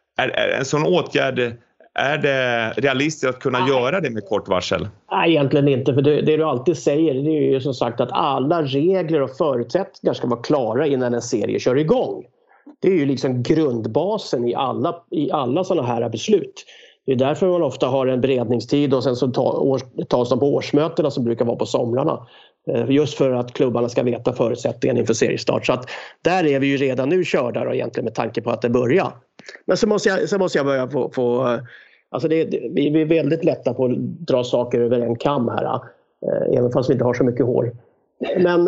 Speaker 4: Är en sån åtgärd, är det realistiskt att kunna göra det med kort varsel?
Speaker 7: Nej, egentligen inte. För det du alltid säger, det är ju som sagt att alla regler och förutsättningar ska vara klara innan en serie kör igång. Det är ju liksom grundbasen i alla sådana här beslut. Det är därför man ofta har en beredningstid och sen så tas de på årsmötena som brukar vara på somrarna. Just för att klubbarna ska veta förutsättningen inför seriestart. Så att där är vi ju redan nu körda då, egentligen med tanke på att det börjar. Men så måste jag börja få alltså vi är väldigt lätta på att dra saker över en kam här. Även fast vi inte har så mycket hår. Men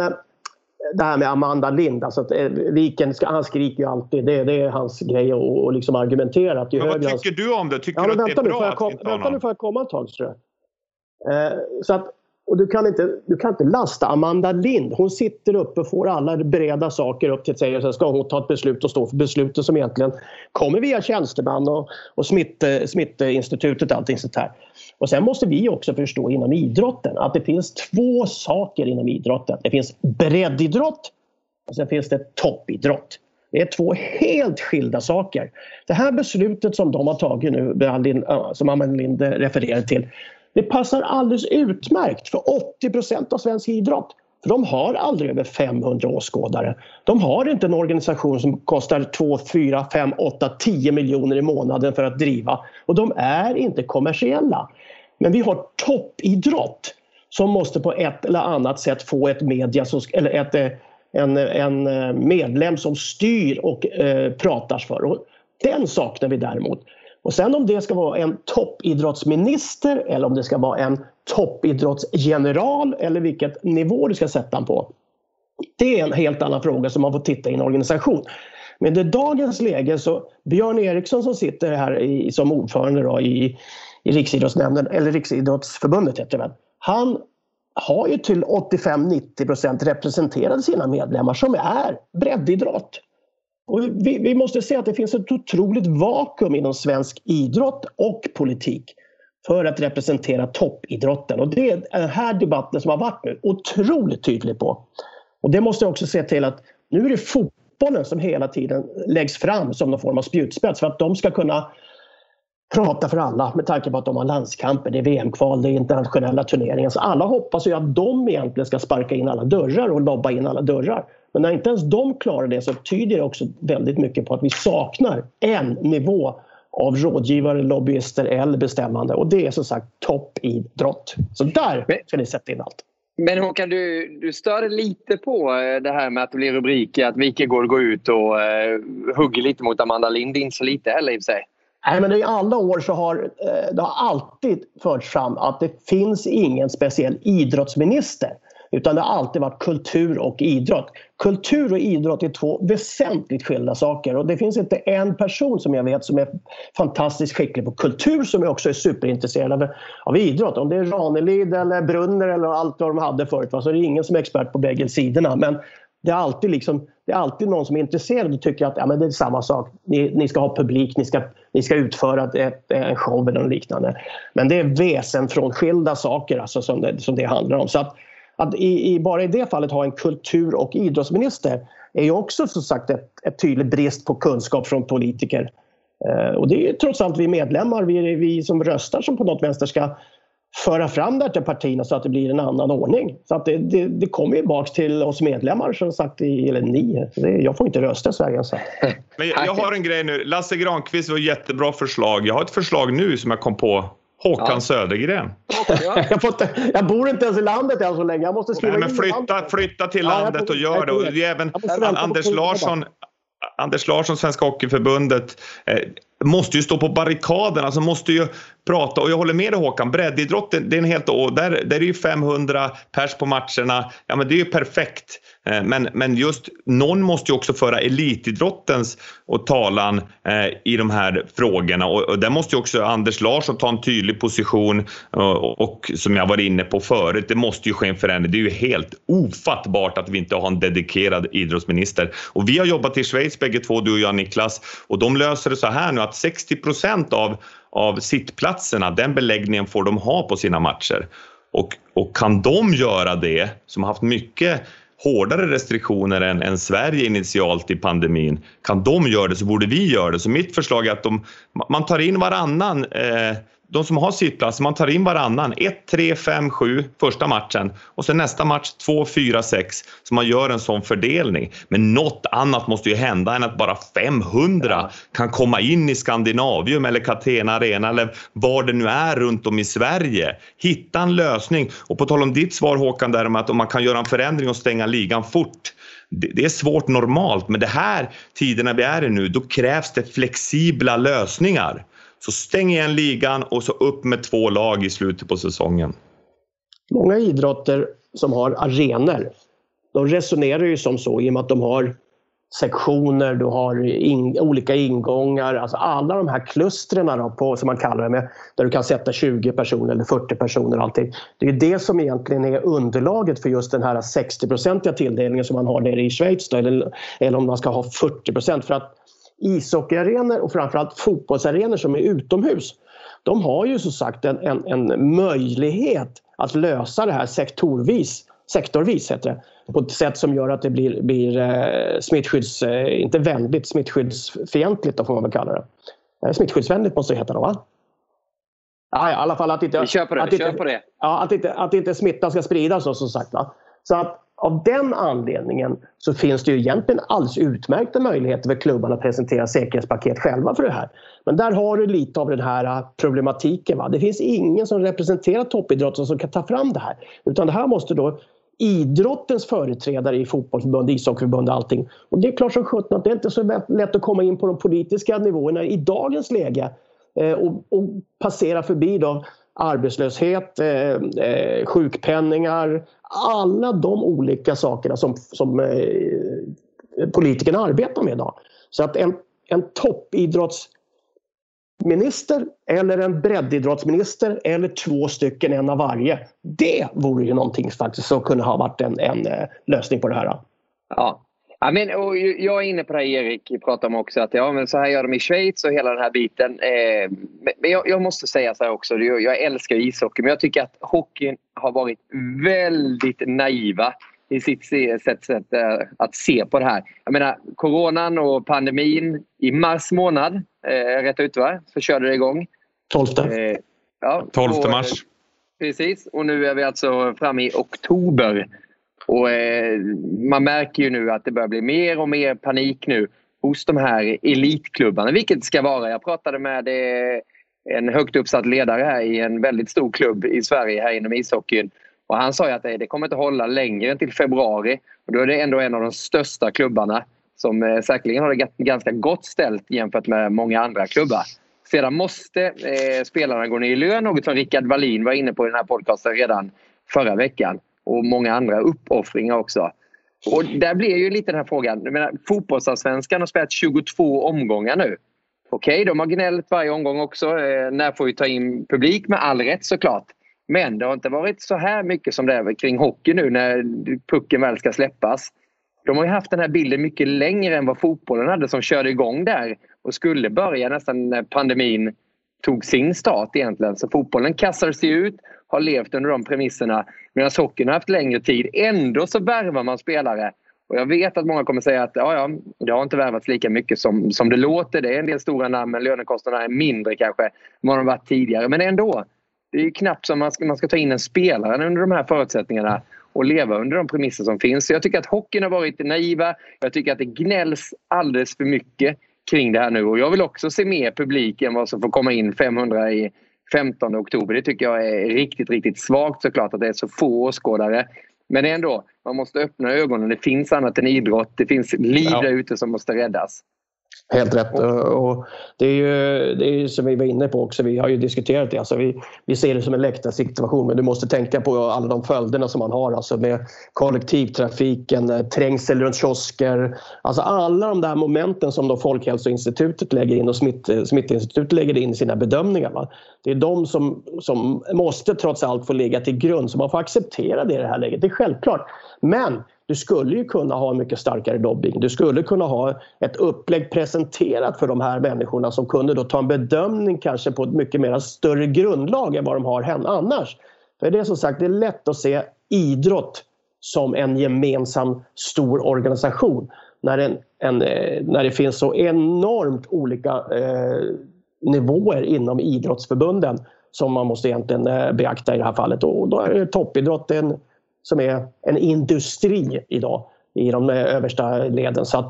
Speaker 7: det här med Amanda Lind, alltså att Viken, han skriker ju alltid, det är hans grej och liksom argumentera.
Speaker 4: Men vad tycker du om det? Tycker du att det är bra?
Speaker 7: Vänta nu får jag komma ett tag, tror jag. Så att, och du kan inte lasta Amanda Lind. Hon sitter uppe och får alla breda saker upp till sig och sen ska hon ta ett beslut och stå för beslutet som egentligen kommer via tjänsteman och smitteinstitutet och allting sånt här. Och sen måste vi också förstå inom idrotten att det finns två saker inom idrotten. Det finns breddidrott och sen finns det toppidrott. Det är två helt skilda saker. Det här beslutet som de har tagit nu, som Amanda Lind refererar till, det passar alldeles utmärkt för 80% av svensk idrott. För de har aldrig över 500 åskådare. De har inte en organisation som kostar 2, 4, 5, 8, 10 miljoner i månaden för att driva. Och de är inte kommersiella. Men vi har toppidrott som måste på ett eller annat sätt få ett media eller en medlem som styr och pratar för. Och den saknar vi däremot. Och sen om det ska vara en toppidrottsminister eller om det ska vara en toppidrottsgeneral eller vilket nivå du ska sätta den på. Det är en helt annan fråga som man får titta i en organisation. Men i dagens läge så Björn Eriksson som sitter här som ordförande då i Riksidrottsnämnden eller Riksidrottsförbundet heter det väl. Han har ju till 85-90% representerat sina medlemmar som är breddidrott. Och vi måste se att det finns ett otroligt vakuum inom svensk idrott och politik för att representera toppidrotten. Och det är den här debatten som har varit nu otroligt tydlig på. Och det måste jag också se till att nu är det fotbollen som hela tiden läggs fram som någon form av spjutspets för att de ska kunna prata för alla med tanke på att de har landskamper, det är VM-kval, det är internationella turneringar. Så alla hoppas ju att de egentligen ska sparka in alla dörrar och lobba in alla dörrar. Men när inte ens de klarar det så tyder det också väldigt mycket på att vi saknar en nivå av rådgivare, lobbyister eller bestämmande. Och det är som sagt toppidrott. Så där ska ni sätta in allt.
Speaker 8: Men Håkan, du stör lite på det här med att det blir rubriker att Wikegård går ut och hugger lite mot Amanda Lind, inte så lite heller i sig.
Speaker 7: Nej, men i alla år så har det har alltid förts fram att det finns ingen speciell idrottsminister. Utan det har alltid varit kultur och idrott. Kultur och idrott är två väsentligt skilda saker. Och det finns inte en person som jag vet som är fantastiskt skicklig på kultur som också är superintresserad av idrott. Om det är Ranelid eller Brunner eller allt vad de hade förut så är det ingen som är expert på bägge sidorna. Men det är alltid någon som är intresserad och tycker att men det är samma sak. Ni ska ha publik, ni ska utföra en show eller något liknande. Men det är väsen från skilda saker alltså, som det handlar om. Så att bara i det fallet ha en kultur- och idrottsminister är ju också som sagt ett tydligt brist på kunskap från politiker. Och det är ju trots allt vi medlemmar, vi som röstar som på något vänster ska föra fram det till partierna så att det blir en annan ordning. Så att det kommer ju bak till oss medlemmar som sagt, eller ni. Jag får inte rösta i Sverige. Så.
Speaker 4: Men jag har en grej nu. Lasse Granqvist var ett jättebra förslag. Jag har ett förslag nu som jag kom på. Håkan Södergren.
Speaker 7: Jag bor inte ens i landet än så länge. Jag måste skriva
Speaker 4: flytta till landet och gör det. Och även Anders Larsson, Svenska Hockeyförbundet, måste ju stå på barrikaden, alltså måste ju prata, och jag håller med dig Håkan, breddidrotten, det är en helt, där är ju 500 pers på matcherna, ja men det är ju perfekt, men just någon måste ju också föra elitidrottens och talan i de här frågorna, och där måste ju också Anders Larsson ta en tydlig position, och som jag var inne på förut, det måste ju ske en förändring. Det är ju helt ofattbart att vi inte har en dedikerad idrottsminister, och vi har jobbat i Schweiz bägge två, du och jag Niklas, och de löser det så här nu att 60% av sittplatserna, den beläggningen får de ha på sina matcher. Och kan de göra det, som har haft mycket hårdare restriktioner än Sverige initialt i pandemin, kan de göra det så borde vi göra det. Så mitt förslag är att man tar in varannan de som har sittplats, man tar in varannan. 1, 3, 5, 7 första matchen. Och sen nästa match 2, 4, 6. Så man gör en sån fördelning. Men något annat måste ju hända än att bara 500 kan komma in i Skandinavium eller Catena Arena eller var det nu är runt om i Sverige. Hitta en lösning. Och på tal om ditt svar, Håkan, där om att om man kan göra en förändring och stänga ligan fort. Det är svårt normalt, men det här tiderna vi är i nu, då krävs det flexibla lösningar. Så stäng igen ligan och så upp med 2 lag i slutet på säsongen.
Speaker 7: Många idrotter som har arenor, de resonerar ju som så i och med att de har sektioner, du har olika ingångar, alltså alla de här klusterna då, på, som man kallar det med, där du kan sätta 20 personer eller 40 personer allting. Det är ju det som egentligen är underlaget för just den här 60-procentiga tilldelningen som man har nere i Schweiz då, eller om man ska ha 40%, för att ishockeyarenor och framförallt fotbollsarenor som är utomhus, de har ju så sagt en möjlighet att lösa det här sektorvis heter det, på ett sätt som gör att det blir inte väldigt smittskyddsfientligt då får man väl kalla det. Smittskyddsvänligt måste det heta då, va? Ja, i alla fall att inte...
Speaker 8: Vi kör på det.
Speaker 7: Ja, att inte smittan ska spridas så, som sagt, va? Så att av den anledningen så finns det ju egentligen alldeles utmärkta möjligheter för klubbarna att presentera säkerhetspaket själva för det här. Men där har du lite av den här problematiken, va? Det finns ingen som representerar toppidrotten som kan ta fram det här. Utan det här måste då idrottens företrädare i fotbollsförbund, ishockeyförbund och allting. Och det är klart som sjutton att det är inte så lätt att komma in på de politiska nivåerna i dagens läge och passera förbi då arbetslöshet, sjukpenningar, alla de olika sakerna som politikerna arbetar med idag. Så att en toppidrottsminister eller en breddidrottsminister eller 2 stycken, en av varje, det vore ju någonting faktiskt som kunde ha varit en lösning på det här.
Speaker 8: Ja. Ja, men, och jag är inne på det här, Erik pratar om också, att men så här gör de i Schweiz och hela den här biten. Men jag måste säga så här också, jag älskar ishockey, men jag tycker att hockeyn har varit väldigt naiva i sitt sätt att se på det här. Jag menar, coronan och pandemin i mars månad, rätt ut, va? Så körde det igång.
Speaker 7: 12
Speaker 4: mars.
Speaker 8: Precis, och nu är vi alltså framme i oktober. Och man märker ju nu att det börjar bli mer och mer panik nu hos de här elitklubbarna, vilket det ska vara. Jag pratade med en högt uppsatt ledare här i en väldigt stor klubb i Sverige här inom ishockeyn. Och han sa ju att det kommer inte hålla längre än till februari. Och då är det ändå en av de största klubbarna som säkerligen har det ganska gott ställt jämfört med många andra klubbar. Sedan måste spelarna gå ner i lön, något som Rickard Wallin var inne på i den här podcasten redan förra veckan. Och många andra uppoffringar också. Och där blir ju lite den här frågan. Jag menar, fotbollsallsvenskan har spelat 22 omgångar nu. Okej, de har gnällt varje omgång också. När får vi ta in publik? Med all rätt såklart. Men det har inte varit så här mycket som det är kring hockey nu när pucken väl ska släppas. De har ju haft den här bilden mycket längre än vad fotbollen hade, som körde igång där. Och skulle börja nästan när pandemin tog sin start egentligen. Så fotbollen kastar sig ut, har levt under de premisserna. Medan hockeyn har haft längre tid. Ändå så värvar man spelare. Och jag vet att många kommer säga att det har inte värvats lika mycket som det låter. Det är en del stora namn, men lönekostnaderna är mindre kanske än vad de varit tidigare. Men ändå, det är ju knappt som man ska ta in en spelare under de här förutsättningarna och leva under de premisser som finns. Så jag tycker att hockeyn har varit naiva. Jag tycker att det gnälls alldeles för mycket kring det här nu. Och jag vill också se mer publik än vad som får komma in 500 i 15 oktober. Det tycker jag är riktigt, riktigt svagt såklart att det är så få åskådare. Men ändå, man måste öppna ögonen. Det finns annat än idrott. Det finns liv där ute som måste räddas.
Speaker 7: Helt rätt. Och det är ju som vi var inne på också. Vi har ju diskuterat det. Alltså vi ser det som en läktarsituation. Men du måste tänka på alla de följderna som man har. Alltså med kollektivtrafiken, trängsel runt kiosker. Alltså alla de där momenten som då Folkhälsoinstitutet lägger in och Smittinstitutet lägger in i sina bedömningar. Va? Det är de som måste trots allt få ligga till grund. Så man får acceptera det i det här läget. Det är självklart. Men du skulle ju kunna ha en mycket starkare lobbying. Du skulle kunna ha ett upplägg presenterat för de här människorna som kunde då ta en bedömning kanske på ett mycket mer större grundlag än vad de har annars. För det är som sagt, det är lätt att se idrott som en gemensam stor organisation. När det finns så enormt olika nivåer inom idrottsförbunden. som man måste egentligen beakta i det här fallet. Och då är det toppidrotten som är en industri idag i de översta leden. Så att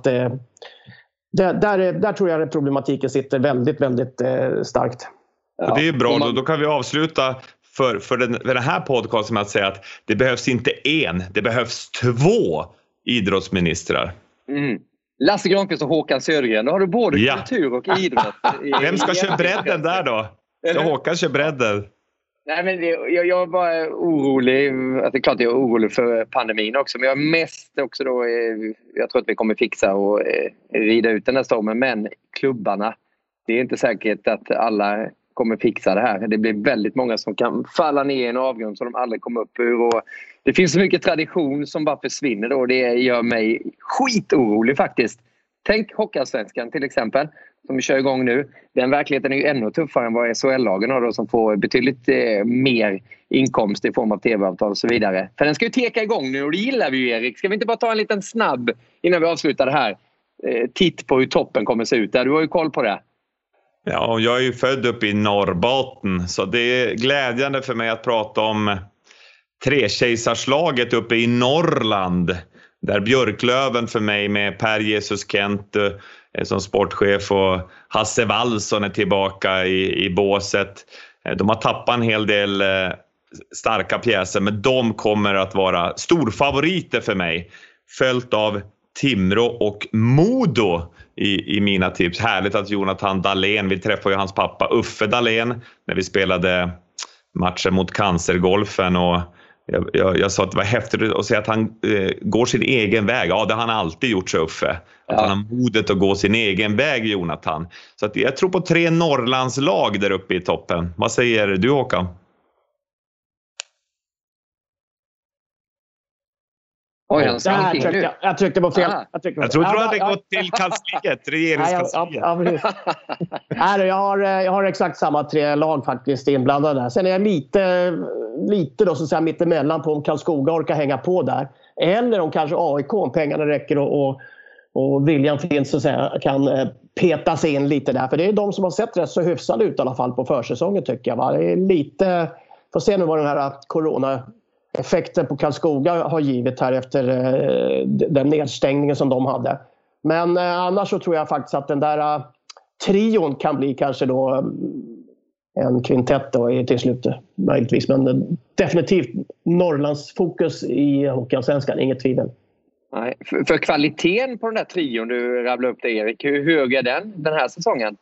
Speaker 7: där tror jag att problematiken sitter väldigt, väldigt starkt.
Speaker 4: Och det är bra, då kan vi avsluta för den här podcasten med att säga att det behövs inte en, det behövs 2 idrottsministrar.
Speaker 8: Lasse Granqvist och Håkan Södergren, då har du både kultur och idrott.
Speaker 4: Vem ska köra bredden där då? Ska Håkan köra bredden?
Speaker 8: Nej, men jag var orolig, att det är klart jag är orolig för pandemin också, men jag är mest också då, jag tror att vi kommer fixa och rida ut den här stormen, men klubbarna, det är inte säkert att alla kommer fixa det här. Det blir väldigt många som kan falla ner i en avgrund som de aldrig kommer upp ur, och det finns så mycket tradition som bara försvinner då, och det gör mig skitorolig faktiskt. Tänk Hockeyallsvenskan till exempel, som vi kör igång nu. Den verkligheten är ju ännu tuffare än vad SHL-lagen har då, som får betydligt mer inkomst i form av tv-avtal och så vidare. För den ska ju teka igång nu, och det gillar vi ju, Erik. Ska vi inte bara ta en liten snabb innan vi avslutar det här? Titt på hur toppen kommer se ut. Du har ju koll på det.
Speaker 4: Ja, jag är ju född upp i Norrbotten, så det är glädjande för mig att prata om Trekejsarslaget uppe i Norrland. Där Björklöven för mig med Per Jesus Kent som sportchef och Hasse Wallson är tillbaka i båset. De har tappat en hel del starka pjäser, men de kommer att vara storfavoriter för mig. Följt av Timrå och Modo i mina tips. Härligt att Jonathan Dahlén, vi träffade ju hans pappa Uffe Dahlén när vi spelade matchen mot Cancergolfen, och jag sa att det var häftigt att se att han går sin egen väg. Ja, det har han alltid gjort, så Uffe. Att han har modet att gå sin egen väg, Jonathan. Så att jag tror på 3 Norrlandslag där uppe i toppen. Vad säger du, Håkan?
Speaker 8: Oj,
Speaker 7: jag tryckte på fel.
Speaker 4: Jag tror du hade gått till kansliet, regeringskansliet.
Speaker 7: Jag har exakt samma 3 lag faktiskt inblandade där. Sen är jag lite då, så att säga, mittemellan på om Karlskoga orkar hänga på där. Eller om kanske AIK, om pengarna räcker och viljan finns, så att säga, kan peta sig in lite där. För det är de som har sett rätt så hyfsade ut i alla fall på försäsongen, tycker jag. Va? Det är lite... Får se nu vad den här corona-effekten på Karlskoga har givit här efter den nedstängningen som de hade. Men annars så tror jag faktiskt att den där trion kan bli kanske då en kvintett då till slut möjligtvis. Men definitivt Norrlands fokus i Hockeyallsvenskan, inget tvivel.
Speaker 8: Nej, för kvaliteten på den där trion du rabblar upp det, Erik, hur hög är den här säsongen?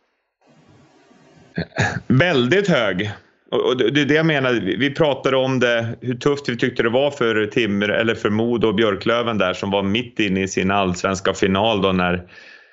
Speaker 4: Väldigt hög. Och det är det jag menar, vi pratade om det, hur tufft vi tyckte det var för Timrå eller för Modo och Björklöven där, som var mitt inne i sin allsvenska final då, när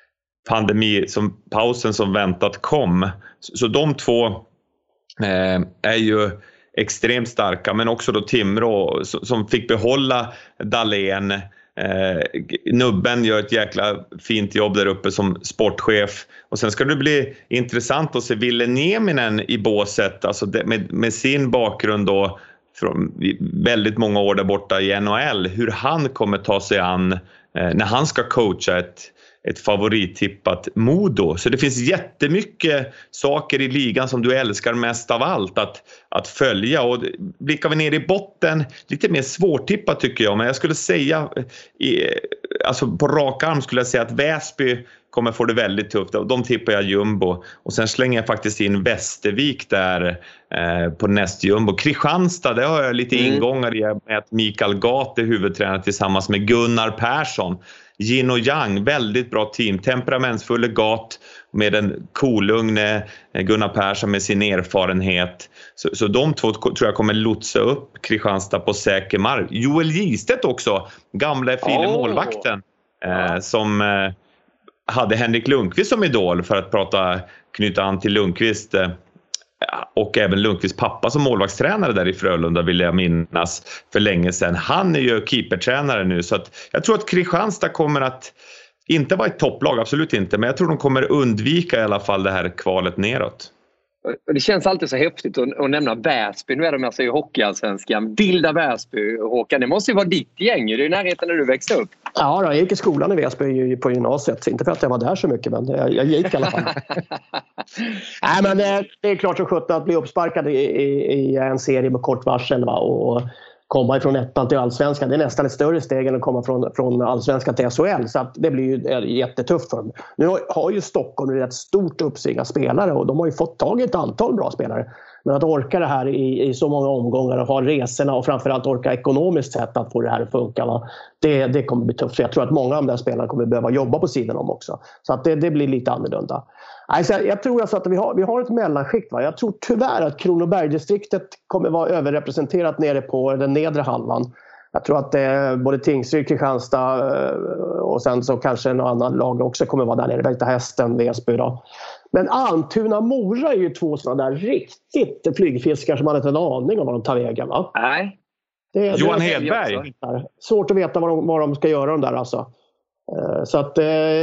Speaker 4: pausen som väntat kom. Så de två är ju extremt starka, men också då Timrå som fick behålla Dahlén. Nubben gör ett jäkla fint jobb där uppe som sportchef, och sen ska det bli intressant att se Ville Nieminen i båset, alltså med sin bakgrund då från väldigt många år där borta i NHL, hur han kommer ta sig an när han ska coacha ett favorittippat Modo. Så det finns jättemycket saker i ligan som du älskar mest av allt att följa, och blickar vi ner i botten, lite mer svårtippat tycker jag, men jag skulle säga alltså på rak arm skulle jag säga att Väsby kommer få det väldigt tufft. De tippar jag jumbo, och sen slänger jag faktiskt in Västervik där på näst jumbo. Kristianstad, det har jag lite ingångar i med att Mikael Gat är huvudtränare tillsammans med Gunnar Persson. Yin och Yang, väldigt bra team. Temperamentsfulla Gat med en kolugne Gunnar Persson med sin erfarenhet. Så de två tror jag kommer lotsa upp Kristianstad på säker mark. Joel Gistedt också, gamla fina målvakten som hade Henrik Lundqvist som idol, för att knyta an till Lundqvist. Och även Lundqvists pappa som målvaktstränare där i Frölunda, vill jag minnas, för länge sedan. Han är ju keepertränare nu, så att jag tror att Kristianstad kommer att inte vara ett topplag, absolut inte, men jag tror de kommer undvika i alla fall det här kvalet neråt.
Speaker 8: Det känns alltid så häftigt att nämna Väsby. Nu är de alltså i Hockeyallsvenskan. Vilda Väsby, Håkan. Det måste ju vara ditt gäng. Det är i närheten när du växte upp.
Speaker 7: Ja, jag gick i skolan i Väsby på gymnasiet. Inte för att jag var där så mycket, men jag gick i alla fall. Nej, men det är klart så sjutton att bli uppsparkad i en serie med kort varsel, va? Och komma ifrån ettan till allsvenskan. Det är nästan ett större steg än att komma från allsvenskan till SHL. Så att det blir ju jättetufft för dem. Nu har ju Stockholm ett rätt stort uppsving av spelare och de har ju fått tag i ett antal bra spelare. Men att orka det här i så många omgångar och ha resorna och framförallt orka ekonomiskt sätt att få det här att funka, va? Det kommer bli tufft. För jag tror att många av de där spelarna kommer behöva jobba på sidan om också. Så att det blir lite annorlunda. Alltså, jag tror alltså att vi har ett mellanskikt. Va? Jag tror tyvärr att Kronobergsdistriktet kommer vara överrepresenterat nere på den nedre halvan. Jag tror att både Tingsryd, Kristianstad och sen så kanske en annan lag också kommer vara där nere. Vita Hästen, Väsby då. Men Almtuna, Mora är ju två sådana där riktigt flygfiskar som man inte har en aning om vad de tar vägen, va?
Speaker 8: Nej.
Speaker 4: Johan Hedberg.
Speaker 7: Svårt att veta vad de ska göra de där alltså. Så att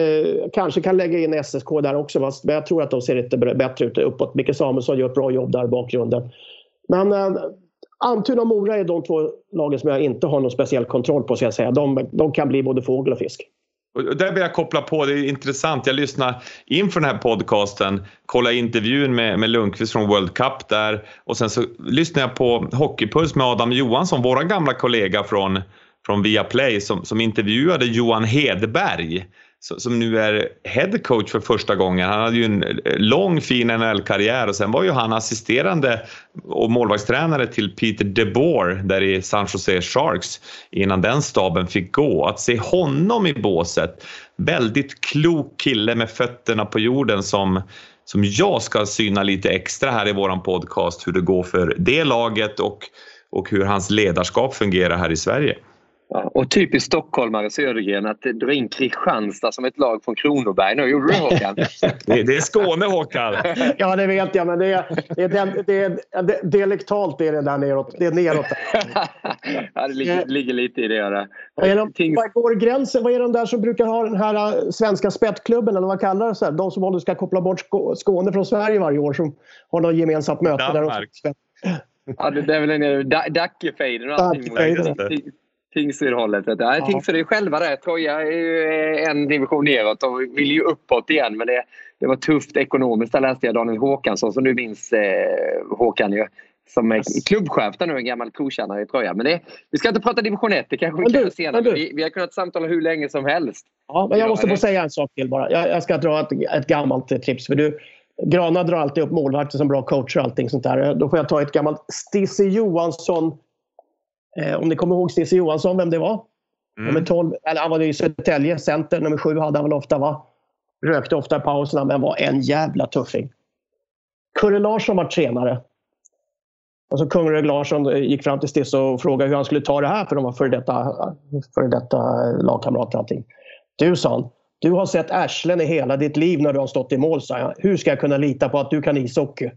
Speaker 7: kanske kan lägga in SSK där också, men jag tror att de ser lite bättre ut uppåt. Micke Samuelsson gör ett bra jobb där i bakgrunden. Men Almtuna och Mora är de två lagen som jag inte har någon speciell kontroll på, så jag säga. De kan bli både fågel och fisk.
Speaker 4: Och där vill jag koppla på, det är intressant. Jag lyssnar inför den här podcasten, kolla intervjun med Lundqvist från World Cup där. Och sen så lyssnar jag på Hockeypuls med Adam Johansson, våra gamla kollega från Viaplay som intervjuade Johan Hedberg som nu är head coach för första gången. Han hade ju en lång fin NHL-karriär och sen var ju han assisterande och målvaktstränare till Peter DeBoer där i San Jose Sharks innan den staben fick gå. Att se honom i båset, väldigt klok kille med fötterna på jorden som jag ska syna lite extra här i våran podcast, hur det går för det laget och hur hans ledarskap fungerar här i Sverige.
Speaker 8: Ja, och typiskt stockholmare Södergren att dra in Kristianstad som ett lag från Kronoberg. Nu gjorde du, Håkan.
Speaker 4: Det är Skåne, Håkan.
Speaker 7: Ja, det vet jag, men det är dialektalt är det där neråt. Det är neråt.
Speaker 8: Ja, det ligger lite i det.
Speaker 7: Vad går gränsen? Vad är de där som brukar ha den här svenska spettklubben eller vad kallar det så här? De som ska koppla bort Skåne från Sverige varje år som har något gemensamt möte
Speaker 4: Danmark.
Speaker 7: Där.
Speaker 8: Ja, det är väl en Dackefejden och allting. Tingsryd-hållet. Tingsryd är själva där. Troja är ju en division neråt och vill ju uppåt igen. Men det var tufft ekonomiskt. Där läste jag Daniel Håkansson som du minns Håkan ju. Som är klubbchef där nu, en gammal trotjänare i Troja. Men vi ska inte prata division 1, det kanske vi kan senare. Vi har kunnat samtala hur länge som helst. Ja, men
Speaker 7: jag måste få säga en sak till bara. Jag ska dra ett gammalt tips. För Grana drar alltid upp målvakter som bra coacher och allting sånt där. Då får jag ta ett gammalt Stisse Johansson. Om ni kommer ihåg Stisse Johansson, vem det var? Nummer 12, eller han var i Södertälje, center, nummer 7 hade han väl ofta, va? Rökte ofta i pauserna, men var en jävla tuffing. Kurre Larsson var tränare. Och så Kung Rög Larsson gick fram till Stisse och frågade hur han skulle ta det här, för de var för detta lagkamrater och allting. Du, sa han, du har sett arslen i hela ditt liv när du har stått i mål, sa jag. Hur ska jag kunna lita på att du kan ishockey?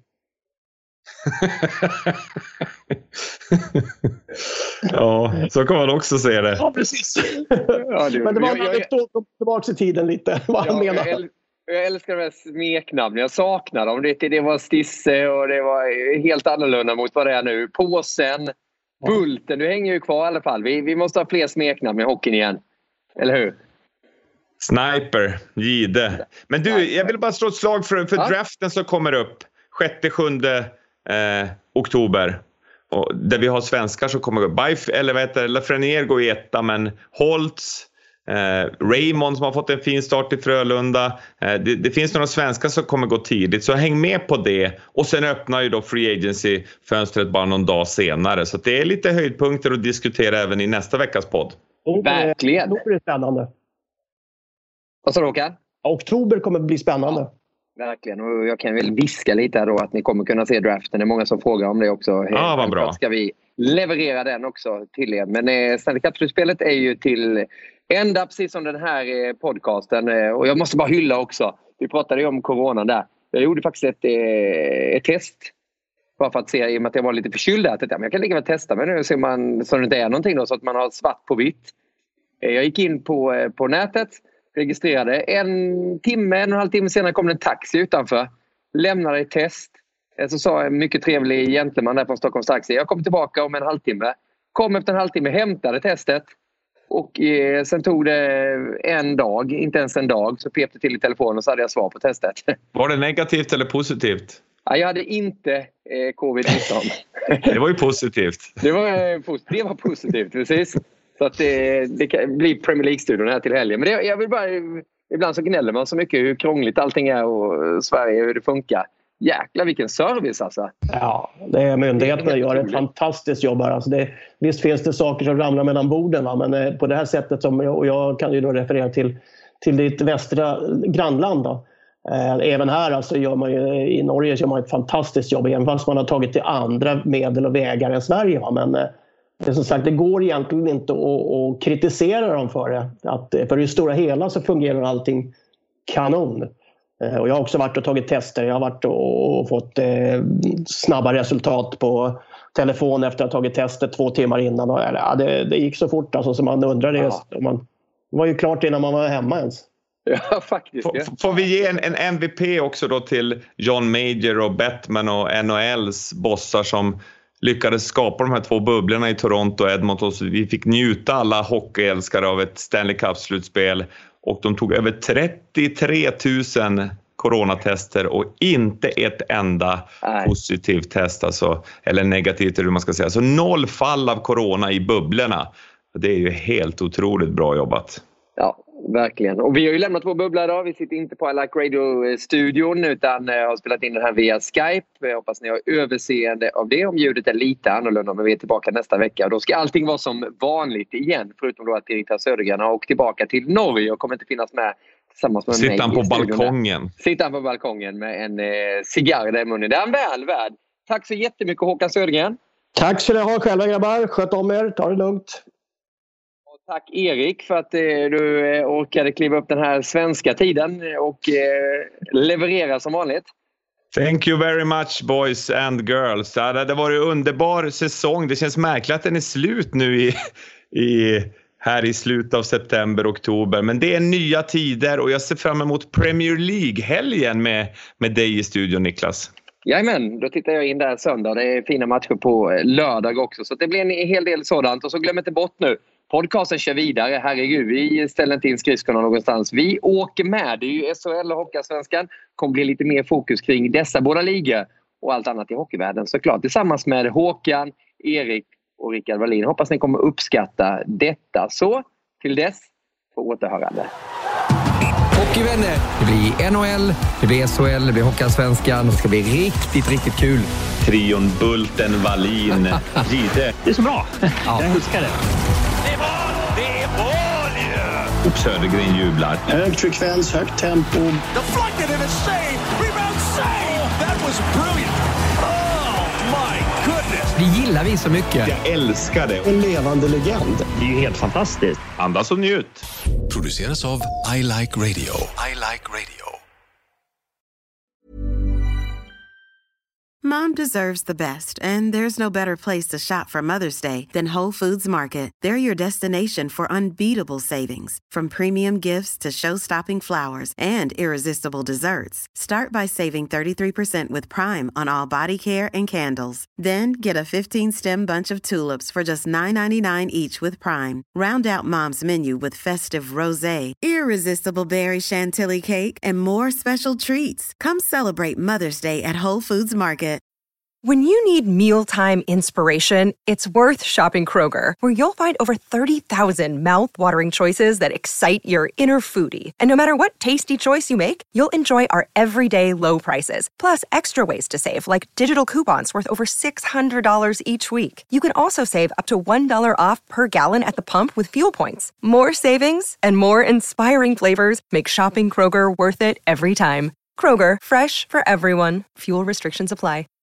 Speaker 4: Ja, så kan man också se det.
Speaker 7: Ja, precis. Men det var tillbaka i tiden lite. Vad han menar.
Speaker 8: Jag älskar de här smeknamn. Jag saknar dem. Det var Stisse och det var helt annorlunda mot vad det är nu. Påsen, Bulten, du hänger ju kvar i alla fall. Vi måste ha fler smeknamn i hockeyn igen. Eller hur?
Speaker 4: Sniper, Gide. Men du, jag vill bara slå ett slag för draften som kommer upp 6-7 oktober. Och där vi har svenskar som kommer gå. Lafreniere går i etta, men Holtz, Raymond som har fått en fin start i Frölunda. Det finns några svenskar som kommer gå tidigt, så häng med på det. Och sen öppnar ju då Free Agency-fönstret bara någon dag senare. Så det är lite höjdpunkter att diskutera även i nästa veckas podd.
Speaker 8: Verkligen.
Speaker 7: Det blir spännande.
Speaker 8: Vad sa du, Håkan?
Speaker 7: Oktober kommer bli spännande.
Speaker 8: Ja, verkligen, och jag kan väl viska lite här då att ni kommer kunna se draften. Det är många som frågar om det också.
Speaker 4: Ja, vad bra.
Speaker 8: Ska vi leverera den också till er. Men Stanley Cup-slutspelet är ju till ända precis som den här podcasten. Och jag måste bara hylla också. Vi pratade ju om corona där. Jag gjorde faktiskt ett test. Bara för att se, i och med att jag var lite förkyld där. Men jag kan lika väl testa mig nu så det inte är någonting då, så att man har svart på vitt. Jag gick in på nätet. Registrerade. 1,5 timme senare kom det en taxi utanför. Lämnade ett test. Så sa en mycket trevlig gentleman där från Stockholms Taxi. Jag kommer tillbaka om en halvtimme. Kom efter en halvtimme, hämtade testet. Och sen tog det en dag, inte ens en dag, så pep det till i telefonen och så hade jag svar på testet.
Speaker 4: Var det negativt eller positivt?
Speaker 8: Ja, jag hade inte covid-19.
Speaker 4: Det var ju positivt.
Speaker 8: Det var positivt, precis. Så att det kan bli Premier League-studion här till helgen. Men jag vill bara, ibland så gnäller man så mycket hur krångligt allting är och Sverige, hur det funkar. Jäklar vilken service alltså.
Speaker 7: Ja, det är myndigheterna gör ett fantastiskt jobb här. Alltså visst finns det saker som ramlar mellan borden, va? Men på det här sättet som jag kan ju då referera till ditt västra grannland då. Även här alltså gör man ju, i Norge gör man ett fantastiskt jobb, även fast man har tagit till andra medel och vägar än Sverige, va? Men det, som sagt, det går egentligen inte att kritisera dem för det. För i det stora hela så fungerar allting kanon. Och jag har också varit och tagit tester. Jag har varit och fått snabba resultat på telefon efter att ha tagit testet 2 timmar innan. Och, det gick så fort alltså, så man undrade. Ja. Det var ju klart innan man var hemma ens.
Speaker 8: Ja, faktiskt.
Speaker 4: Får vi ge en MVP också då till John Major och Bettman och NHLs bossar som lyckades skapa de här 2 bubblorna i Toronto och Edmonton. Så vi fick njuta alla hockeyälskare av ett Stanley Cup-slutspel. Och de tog över 33 000 coronatester och inte ett enda positivt test, alltså, eller negativt eller hur man ska säga. Så 0 fall av corona i bubblorna. Det är ju helt otroligt bra jobbat.
Speaker 8: Ja, verkligen. Och vi har ju lämnat vår bubbla idag. Vi sitter inte på I Like Radio-studion utan har spelat in den här via Skype. Jag hoppas ni har överseende av det om ljudet är lite annorlunda, men vi är tillbaka nästa vecka. Och då ska allting vara som vanligt igen, förutom då att direktör Södergren har åkt tillbaka till Norge och kommer inte finnas med tillsammans med mig.
Speaker 4: Sitter han på balkongen?
Speaker 8: Sitter han på balkongen med en cigarr där i munnen. Det är han väl värd. Tack så jättemycket Håkan Södergren.
Speaker 7: Tack så ni ha själva grabbar. Sköt om er. Ta det lugnt.
Speaker 8: Tack Erik för att du orkade kliva upp den här svenska tiden och leverera som vanligt.
Speaker 4: Thank you very much boys and girls. Det var en underbar säsong. Det känns märkligt att den är slut nu här i slutet av september, oktober. Men det är nya tider och jag ser fram emot Premier League-helgen med dig i studion, Niklas.
Speaker 8: Jajamän, då tittar jag in där söndag. Det är fina matcher på lördag också. Så det blir en hel del sådant. Och så glöm inte bort nu. Podcasten kör vidare. Herregud, vi ställer inte in skridskorna någonstans. Vi åker med. Det är ju SHL och Hockeyallsvenskan. Kommer bli lite mer fokus kring dessa båda ligor. Och allt annat i hockeyvärlden såklart. Tillsammans med Håkan, Erik och Rickard Wallin. Hoppas ni kommer uppskatta detta. Så, till dess, på återhörande.
Speaker 3: Hockeyvänner, det blir NHL, det blir SHL, det blir Hockeyallsvenskan. Det ska bli riktigt, riktigt kul.
Speaker 4: Trion Bulten, Wallin, Gide.
Speaker 5: Det är så bra. Jag älskar det.
Speaker 6: Det är mål ju!
Speaker 4: Södergren jublar.
Speaker 9: Hög frekvens, högt tempo.
Speaker 6: Deflected and a save! Rebound save! That was brilliant! Oh my goodness!
Speaker 3: Det gillar vi så mycket.
Speaker 4: Jag älskar det.
Speaker 7: En levande legend.
Speaker 5: Det är ju helt fantastiskt.
Speaker 4: Andas och njut.
Speaker 10: Produceras av I Like Radio. I Like Radio.
Speaker 1: Mom deserves the best, and there's no better place to shop for Mother's Day than Whole Foods Market. They're your destination for unbeatable savings, from premium gifts to show-stopping flowers and irresistible desserts. Start by saving 33% with Prime on all body care and candles. Then get a 15-stem bunch of tulips for just $9.99 each with Prime. Round out Mom's menu with festive rosé, irresistible berry chantilly cake, and more special treats. Come celebrate Mother's Day at Whole Foods Market.
Speaker 11: When you need mealtime inspiration, it's worth shopping Kroger, where you'll find over 30,000 mouth-watering choices that excite your inner foodie. And no matter what tasty choice you make, you'll enjoy our everyday low prices, plus extra ways to save, like digital coupons worth over $600 each week. You can also save up to $1 off per gallon at the pump with fuel points. More savings and more inspiring flavors make shopping Kroger worth it every time. Kroger, fresh for everyone. Fuel restrictions apply.